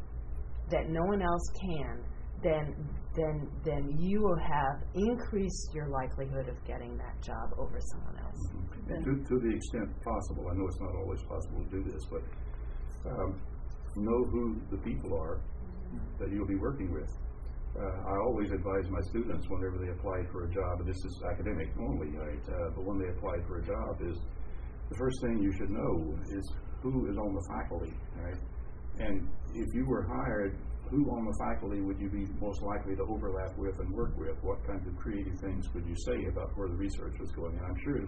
that no one else can, then then then you will have increased your likelihood of getting that job over someone else. Mm-hmm. To, to the extent possible, I know it's not always possible to do this, but um, know who the people are that you'll be working with. Uh, I always advise my students whenever they apply for a job, and this is academic only, right? Uh, but when they apply for a job, is the first thing you should know is who is on the faculty, right? And if you were hired, who on the faculty would you be most likely to overlap with and work with? What kinds of creative things would you say about where the research was going? And I'm sure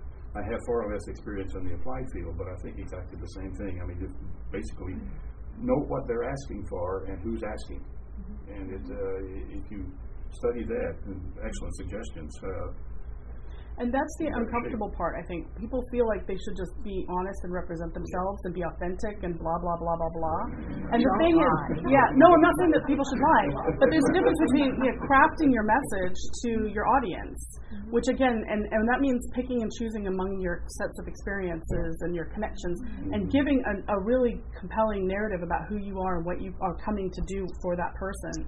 I have far less experience in the applied field, but I think exactly the same thing. I mean, just basically know what they're asking for and who's asking. And it, uh, if you study that, excellent suggestions. Uh, and that's the uncomfortable part, I think. People feel like they should just be honest and represent themselves and be authentic and blah, blah, blah, blah, blah. And the thing is, yeah, no, I'm not saying that people should lie, but there's a difference between, you know, crafting your message to your audience, which again, and, and that means picking and choosing among your sets of experiences and your connections and giving a, a really compelling narrative about who you are and what you are coming to do for that person,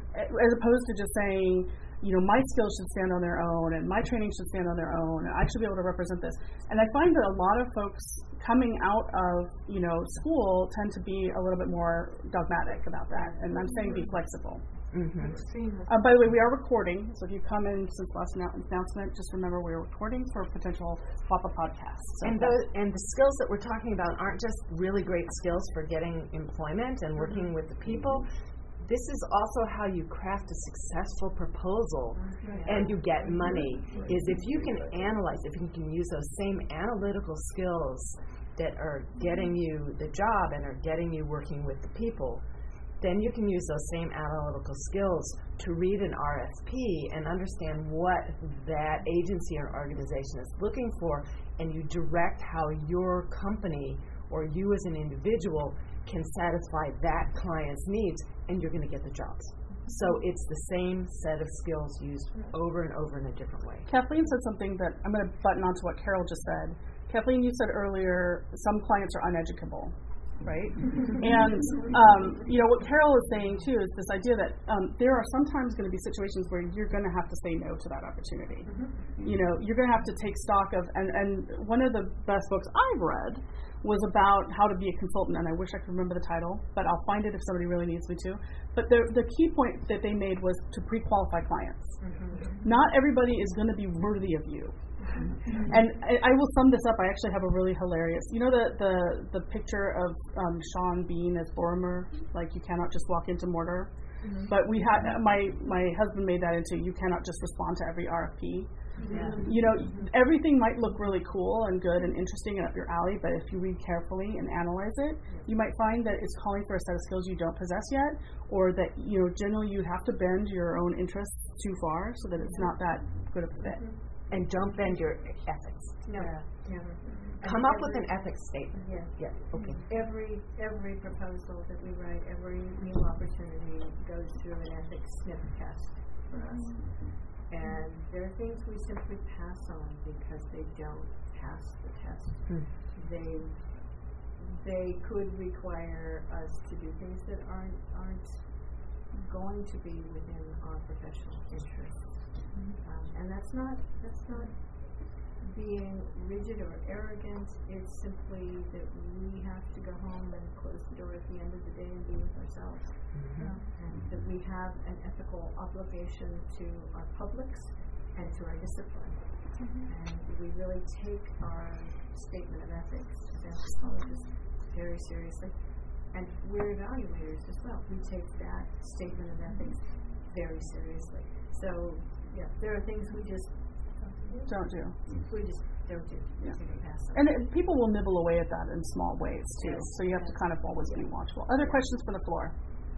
as opposed to just saying, you know, my skills should stand on their own and my training should stand on their own and I should be able to represent this. And I find that a lot of folks coming out of, you know, school tend to be a little bit more dogmatic about that. And I'm saying be flexible. Mm-hmm. Uh, by the way, we are recording, so if you've come in since last annou- announcement, just remember we're recording for potential WAPA podcasts. So and, those, and the skills that we're talking about aren't just really great skills for getting employment and working mm-hmm. with the people. This is also how you craft a successful proposal okay. and you get money, is if you can analyze, if you can use those same analytical skills that are getting you the job and are getting you working with the people, then you can use those same analytical skills to read an R F P and understand what that agency or organization is looking for, and you direct how your company or you as an individual can satisfy that client's needs, and you're going to get the jobs. So it's the same set of skills used over and over in a different way. Kathleen said something that I'm going to button onto what Carol just said. Kathleen, you said earlier some clients are uneducable, right? And, um, you know, what Carol is saying, too, is this idea that um, there are sometimes going to be situations where you're going to have to say no to that opportunity. Mm-hmm. You know, you're going to have to take stock of, and, and one of the best books I've read was about how to be a consultant, and I wish I could remember the title, but I'll find it if somebody really needs me to. But the the key point that they made was to pre-qualify clients. Mm-hmm. Not everybody is going to be worthy of you. Mm-hmm. And I, I will sum this up. I actually have a really hilarious, you know the the, the picture of um, Sean Bean as Boromer, like you cannot just walk into Mortar. Mm-hmm. But we had my my husband made that into you cannot just respond to every R F P. Yeah. You know, everything might look really cool and good and interesting and up your alley, but if you read carefully and analyze it, you might find that it's calling for a set of skills you don't possess yet, or that, you know, generally you have to bend your own interests too far so that it's not that good of a fit. And don't bend your ethics. No. Yeah. Never. Come up with an ethics statement. Yeah. Yeah. Okay. Every every proposal that we write, every new opportunity goes through an ethics sniff test for us. And there are things we simply pass on because they don't pass the test. Hmm. They they could require us to do things that aren't aren't going to be within our professional interests. Mm-hmm. Um, and that's not that's not being rigid or arrogant. It's simply that we have to go home and close the door at the end of the day and be with ourselves. Mm-hmm. uh, and that we have an ethical obligation to our publics and to our discipline. Mm-hmm. And we really take our statement of ethics as anthropologists very seriously. And we're evaluators as well. We take that statement of ethics very seriously. So, yeah, there are things we just don't do. We just don't do. Yeah. Pass and it, people will nibble away at that in small ways too. Yes. So you have to kind of always yeah. be watchful. Other yeah. questions from the floor?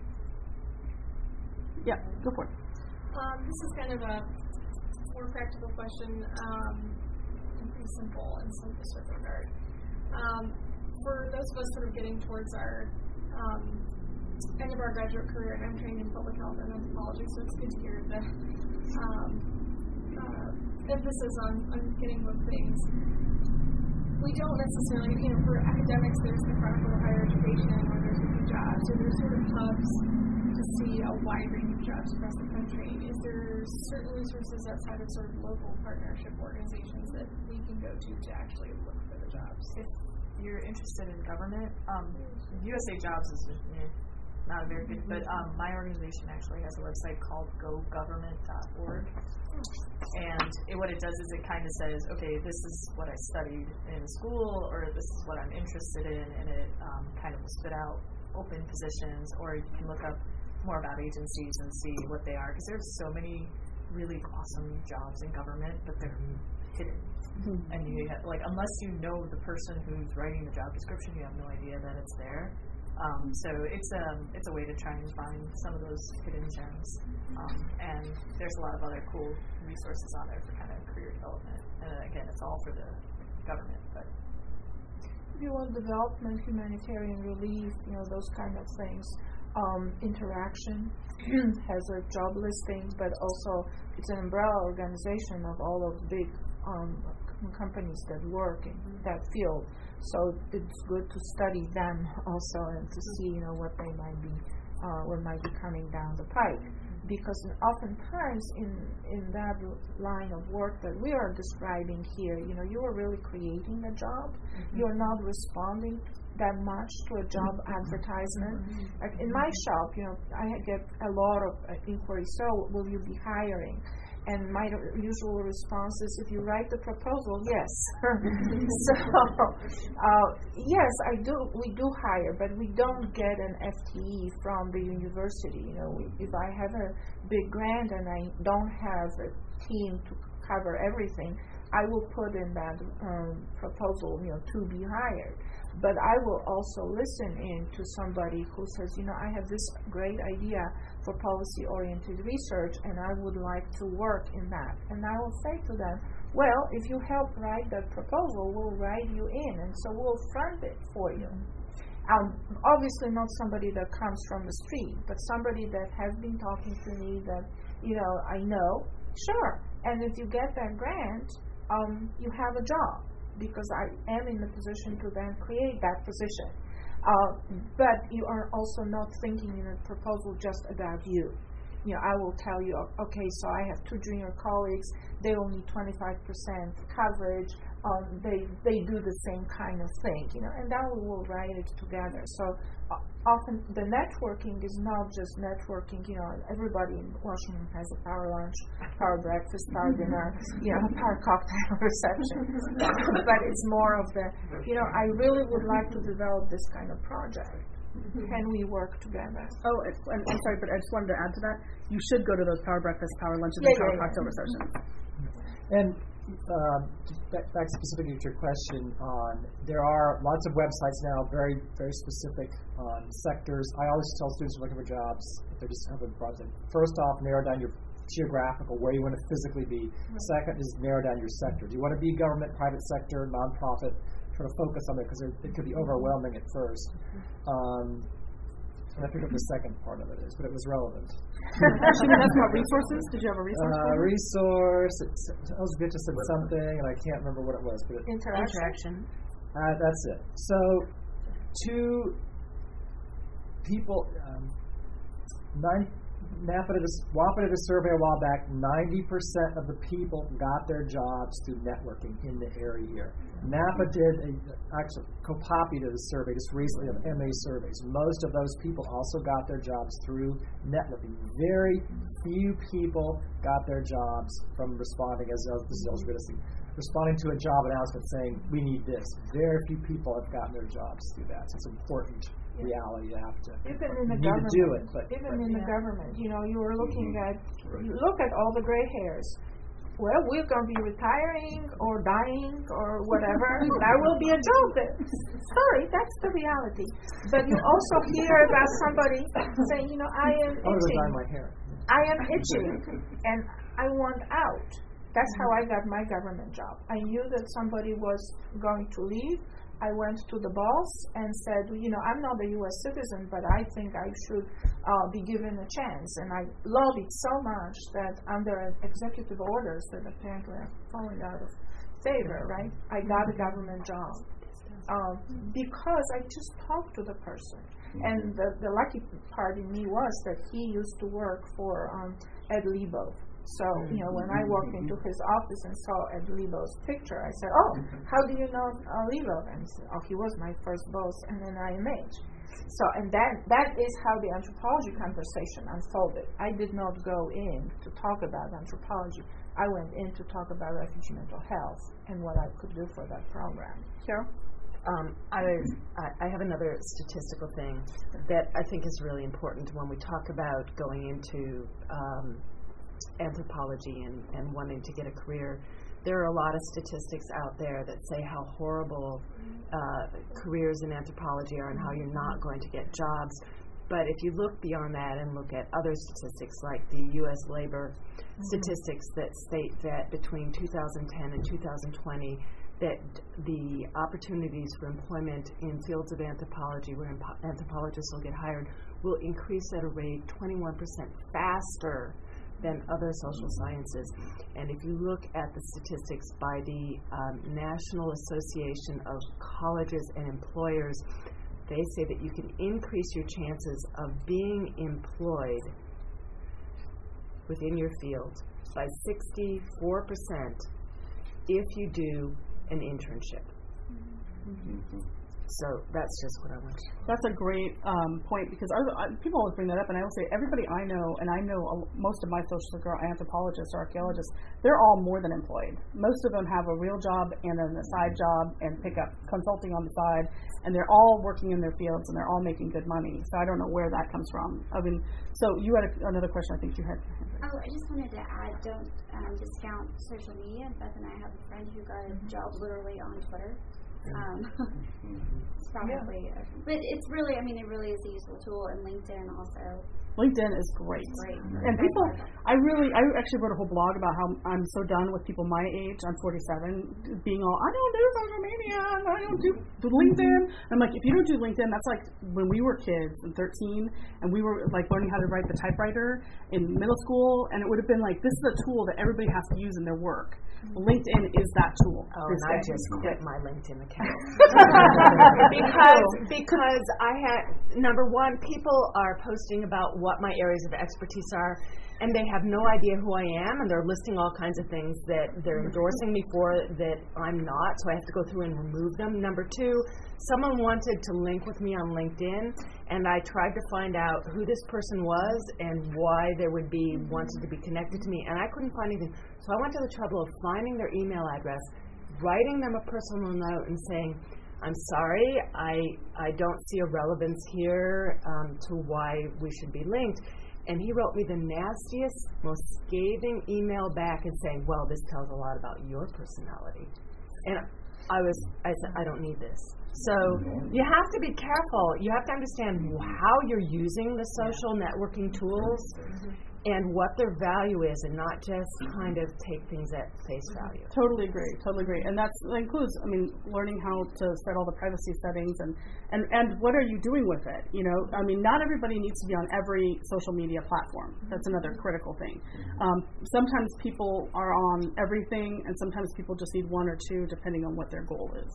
Yeah, go for it. Um, this is kind of a more practical question, um, and pretty simple in some certain regard. Um, for those of us sort of getting towards our um, end of our graduate career, and I'm trained in public health and anthropology, so it's good to hear the um, uh, emphasis on, on getting both things. We don't necessarily, you know, for academics, there's the Chronicle of Higher Education, where there's a few jobs, so there's sort of hubs to see a wide range of jobs across the country. Is there certain resources outside of sort of local partnership organizations that we can go to to actually look for the jobs? If you're interested in government, um, U S A Jobs is eh, not a very good, but um, my organization actually has a website called go government dot org. And it, what it does is it kind of says, okay, this is what I studied in school, or this is what I'm interested in, and it um, kind of will spit out open positions, or you can look up more about agencies and see what they are, because there's so many really awesome jobs in government, but they're hidden. Mm-hmm. And you have, like, unless you know the person who's writing the job description, you have no idea that it's there. Um, so it's a it's a way to try and find some of those hidden gems. Um, and there's a lot of other cool resources on there for kind of career development. And again, it's all for the government, but. Rural development, humanitarian relief, you know, those kind of things. Um, Interaction has a job listing, but also it's an umbrella organization of all of big um, companies that work in that field. So it's good to study them also and to see, you know, what they might be, uh, what might be coming down the pike. Because oftentimes in in that line of work that we are describing here, you know, you are really creating a job. Mm-hmm. You are not responding that much to a job mm-hmm. advertisement. Mm-hmm. Like in my shop, you know, I get a lot of uh, inquiries. So, will you be hiring? And my usual response is, if you write the proposal, yes. so, uh, yes, I do. We do hire, but we don't get an F T E from the university. You know, we, if I have a big grant and I don't have a team to cover everything, I will put in that um, proposal, you know, to be hired. But I will also listen in to somebody who says, you know, I have this great idea for policy-oriented research, and I would like to work in that. And I will say to them, well, if you help write that proposal, we'll write you in, and so we'll fund it for you. Um, obviously not somebody that comes from the street, but somebody that has been talking to me that, you know, I know, sure. And if you get that grant, um, you have a job, because I am in the position to then create that position. Uh, but you are also not thinking in a proposal just about you. You know, I will tell you, okay, so I have two junior colleagues, they will need twenty-five percent coverage, um, they they do the same kind of thing, you know, and then we will write it together. So uh, often the networking is not just networking, you know, everybody in Washington has a power lunch, power breakfast, power dinner, you know, power cocktail reception. But it's more of the, you know, I really would like to develop this kind of project. Can we work together? Oh, it's, I'm, I'm sorry, but I just wanted to add to that. You should go to those power breakfast, power lunches, yeah, and power yeah, cocktail yeah. receptions. And um, back, back specifically to your question on, there are lots of websites now, very very specific on sectors. I always tell students who are looking for jobs, if they just have a project, first off, narrow down your geographical, where you want to physically be. Right. Second is narrow down your sector. Do you want to be government, private sector, nonprofit? Try to focus on it, because it could be overwhelming at first. Um, and I forget what the second part of it is, but it was relevant. Actually, that's about resources. Did you have a resource? Uh, resource. It's, I was going to say something, and I can't remember what it was. But it, Interaction. Uh, that's it. So two people, um, nine, Napa did a, WAPA did a survey a while back. ninety percent of the people got their jobs through networking in the area here. Napa did, a, actually, Copapi did a survey just recently of M A surveys. Most of those people also got their jobs through networking. Very few people got their jobs from responding, as this is Elizabeth, responding to a job announcement saying, we need this. Very few people have gotten their jobs through that. So it's important reality you have to even in the you need government, to do it. But, even but in the government, you know, you were looking at, you look at all the gray hairs. Well, we're going to be retiring or dying or whatever. There will be a job there. Sorry, that's the reality. But you also hear about somebody saying, you know, I am I want to itching. dye my hair. I am itching, and I want out. That's how I got my government job. I knew that somebody was going to leave. I went to the boss and said, you know, I'm not a U S citizen, but I think I should uh, be given a chance. And I lobbied so much that under executive orders that apparently are falling out of favor, right, I got a government job uh, because I just talked to the person. And the, the lucky part in me was that he used to work for um, Ed Lebo. So, you know, when I walked into his office and saw Ed Lebo's picture, I said, oh, how do you know uh, Lebo? And he said, oh, he was my first boss and then I M H. So, and that that is how the anthropology conversation unfolded. I did not go in to talk about anthropology. I went in to talk about refugee mental health and what I could do for that program. Carol? Um, I, I have another statistical thing that I think is really important when we talk about going into um, anthropology and, and wanting to get a career. There are a lot of statistics out there that say how horrible uh, careers in anthropology are and how you're not going to get jobs. But if you look beyond that and look at other statistics like the U S labor mm-hmm. statistics that state that between two thousand ten and two thousand twenty that the opportunities for employment in fields of anthropology where anthropologists will get hired will increase at a rate twenty-one percent faster than other social sciences. And if you look at the statistics by the um, National Association of Colleges and Employers, they say that you can increase your chances of being employed within your field by sixty-four percent if you do an internship. Mm-hmm. So that's just what I want to share. That's a great um, point because other, uh, people always bring that up, and I will say everybody I know, and I know uh, most of my social anthropologists or archaeologists, they're all more than employed. Most of them have a real job and then a side job and pick up consulting on the side, and they're all working in their fields and they're all making good money. So I don't know where that comes from. I mean, so you had a, another question. I think you had. Oh, I just wanted to add, don't um, discount social media. Beth and I have a friend who got a job literally on Twitter. Um, it's probably, yeah. a, but it's really, I mean, it really is a useful tool, and LinkedIn also. LinkedIn is great. great. And people, I really, I actually wrote a whole blog about how I'm so done with people my age. I'm forty-seven, being all, I don't do social media, I don't do, do LinkedIn. I'm like, if you don't do LinkedIn, that's like when we were kids, and thirteen, and we were like learning how to write the typewriter in middle school, and it would have been like, this is a tool that everybody has to use in their work. LinkedIn is that tool. Oh, and I just quit my LinkedIn account. because because I had, number one, people are posting about what my areas of expertise are, and they have no idea who I am, and they're listing all kinds of things that they're endorsing me for that I'm not, so I have to go through and remove them. Number two, someone wanted to link with me on LinkedIn, and I tried to find out who this person was and why they would be wanted to be connected to me, and I couldn't find anything. So I went to the trouble of finding their email address, writing them a personal note and saying, I'm sorry, I I don't see a relevance here um, to why we should be linked. And he wrote me the nastiest, most scathing email back and saying, well, this tells a lot about your personality. And I was, I said, I don't need this. So you have to be careful. You have to understand how you're using the social networking tools and what their value is, and not just kind of take things at face value. Totally agree. Totally agree. And that's, that includes, I mean, learning how to set all the privacy settings and, and, and what are you doing with it? You know, I mean, not everybody needs to be on every social media platform. That's another critical thing. Um, sometimes people are on everything, and sometimes people just need one or two, depending on what their goal is.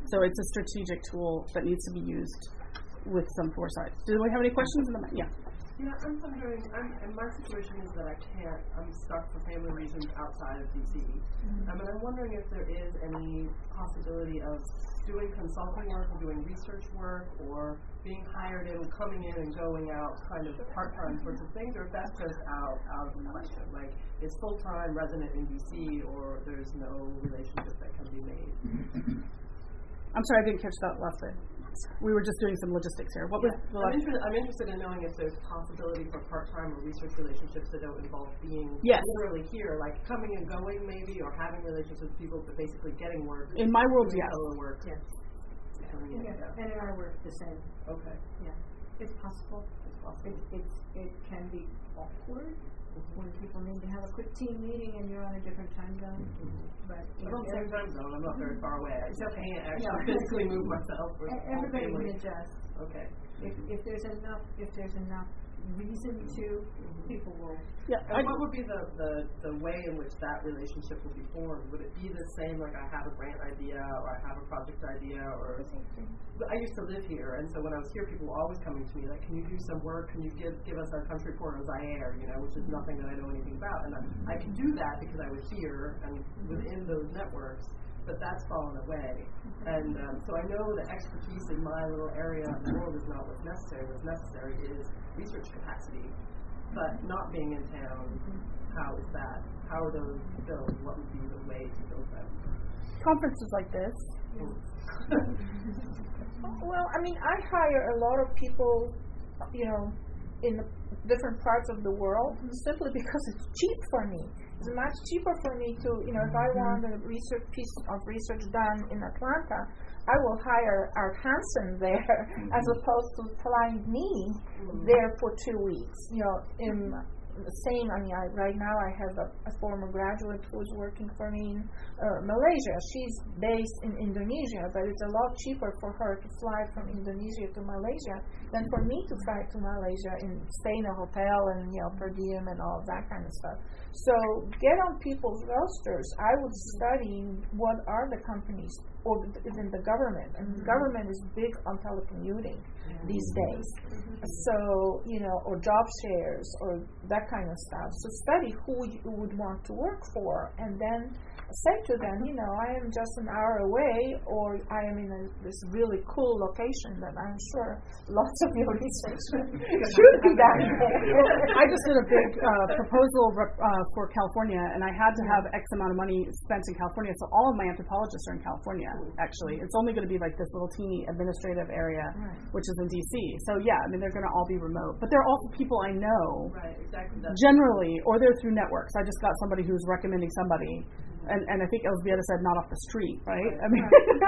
So it's a strategic tool that needs to be used with some foresight. Do we have any questions in the yeah? Yeah, I'm wondering, I'm, and my situation is that I can't, I'm stuck for family reasons outside of D C. Mm-hmm. Um, and I'm wondering if there is any possibility of doing consulting work or doing research work or being hired in, coming in and going out, kind of part-time sorts of things, or if that's just out, out of the question. Like, is full-time resident in D C or there's no relationship that can be made? I'm sorry, I didn't catch that last bit. We were just doing some logistics here. What yeah. was the I'm, last interested, I'm interested in knowing if there's possibility for part-time or research relationships that don't involve being yes. literally here, like coming and going maybe, or having relationships with people, but basically getting work. In my world, yes. Work. Yes. In, yeah. yeah. And in our work, the same. Okay. Yeah. It's possible. It's possible. It, it's, it can be awkward when people need to have a quick team meeting and you're on a different time zone. Mm-hmm. But I'm on the same time zone. I'm not very far away. I just can't actually no. physically move myself. Everybody can adjust. Okay. If, if there's enough, if there's enough reason to, mm-hmm. people will. Yeah. And what would be the, the, the way in which that relationship would be formed? Would it be the same, like I have a grant idea or I have a project idea, or I used to live here, and so when I was here, people were always coming to me like, "Can you do some work? Can you give give us our country report on Zaire?" You know, which is nothing that I know anything about, and I, I can do that because I was here and within those networks. But that's fallen away, and um, so I know that expertise in my little area of the world is not what's necessary. What's necessary is research capacity, but not being in town. How is that? How are those filled? What would be the way to build them? Conferences like this. Well, I mean, I hire a lot of people, you know, in different parts of the world simply because it's cheap for me. It's much cheaper for me to, you know, if I want a research piece of research done in Atlanta, I will hire Art Hansen there mm-hmm. as opposed to flying me mm-hmm. there for two weeks. You know, in the same, I mean, I, right now I have a, a former graduate who's working for me in uh, Malaysia. She's based in Indonesia, but it's a lot cheaper for her to fly from Indonesia to Malaysia than for me to fly to Malaysia and stay in a hotel and, you know, per diem and all of that kind of stuff. So get on people's rosters. I would study what are the companies or even the government. And the government is big on telecommuting these days. So, you know, or job shares or that kind of stuff. So study who you would want to work for and then say to them, you know, I am just an hour away or I am in a, this really cool location that I'm sure lots of your research should be done. I just did a big uh, proposal uh, for California, and I had to have X amount of money spent in California, so all of my anthropologists are in California, actually. It's only going to be like this little teeny administrative area, right. which is in D C. So, yeah, I mean, they're going to all be remote. But they're also people I know, right, exactly. That's generally, or they're through networks. I just got somebody who's recommending somebody. And, and I think Elzbieta said not off the street, right? right. I mean,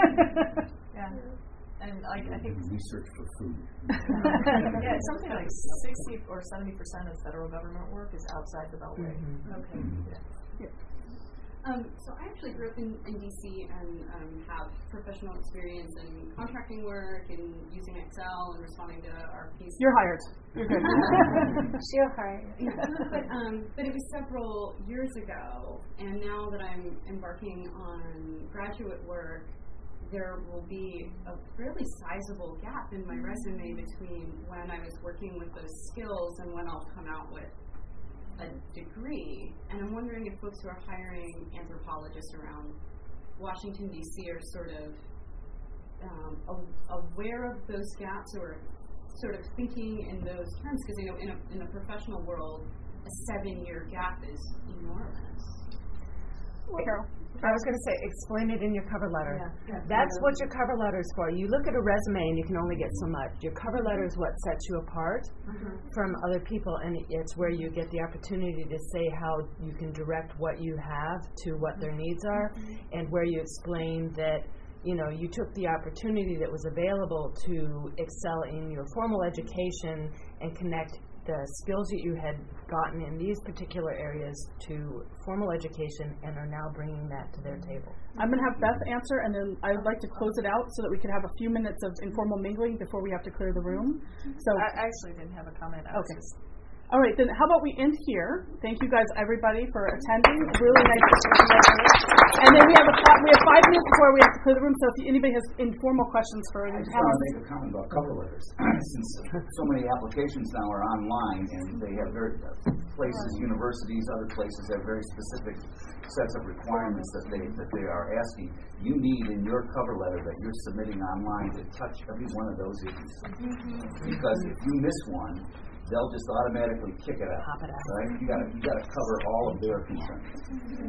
yeah. And like I think research for food. yeah, it's something like sixty or seventy percent of federal government work is outside the Beltway. Mm-hmm. Okay. Yeah. Yeah. Um, so I actually grew up in, in D C and um, have professional experience in contracting work and using Excel and responding to R F Ps. You're hired. You're good. She'll hire. but, um, but it was several years ago, and now that I'm embarking on graduate work, there will be a fairly sizable gap in my resume between when I was working with those skills and when I'll come out with a degree. And I'm wondering if folks who are hiring anthropologists around Washington, D C are sort of um, a, aware of those gaps or sort of thinking in those terms, because, you know, in a, in a professional world, a seven-year gap is enormous. Carol? I was going to say, explain it in your cover letter. Yeah, yeah. That's what your cover letter is for. You look at a resume and you can only get so much. Your cover letter is what sets you apart mm-hmm. from other people, and it's where you get the opportunity to say how you can direct what you have to what their needs are, mm-hmm. and where you explain that, you know, you took the opportunity that was available to excel in your formal education and connect the skills that you had gotten in these particular areas to formal education and are now bringing that to their table. I'm going to have Beth answer, and then I would like to close it out so that we could have a few minutes of informal mingling before we have to clear the room. So I actually didn't have a comment. I okay. was just All right, then how about we end here? Thank you guys, everybody, for attending. Really nice to see you guys. And then we have a fi- we have five minutes before we have to clear the room. So if anybody has informal questions for I just have want to make a comment about cover letters. Since so many applications now are online, and they have very places, universities, other places have very specific sets of requirements that they that they are asking. You need in your cover letter that you're submitting online to touch every one of those issues, because if you miss one, they'll just automatically kick it out. Right? You got to you got to cover all of their concerns.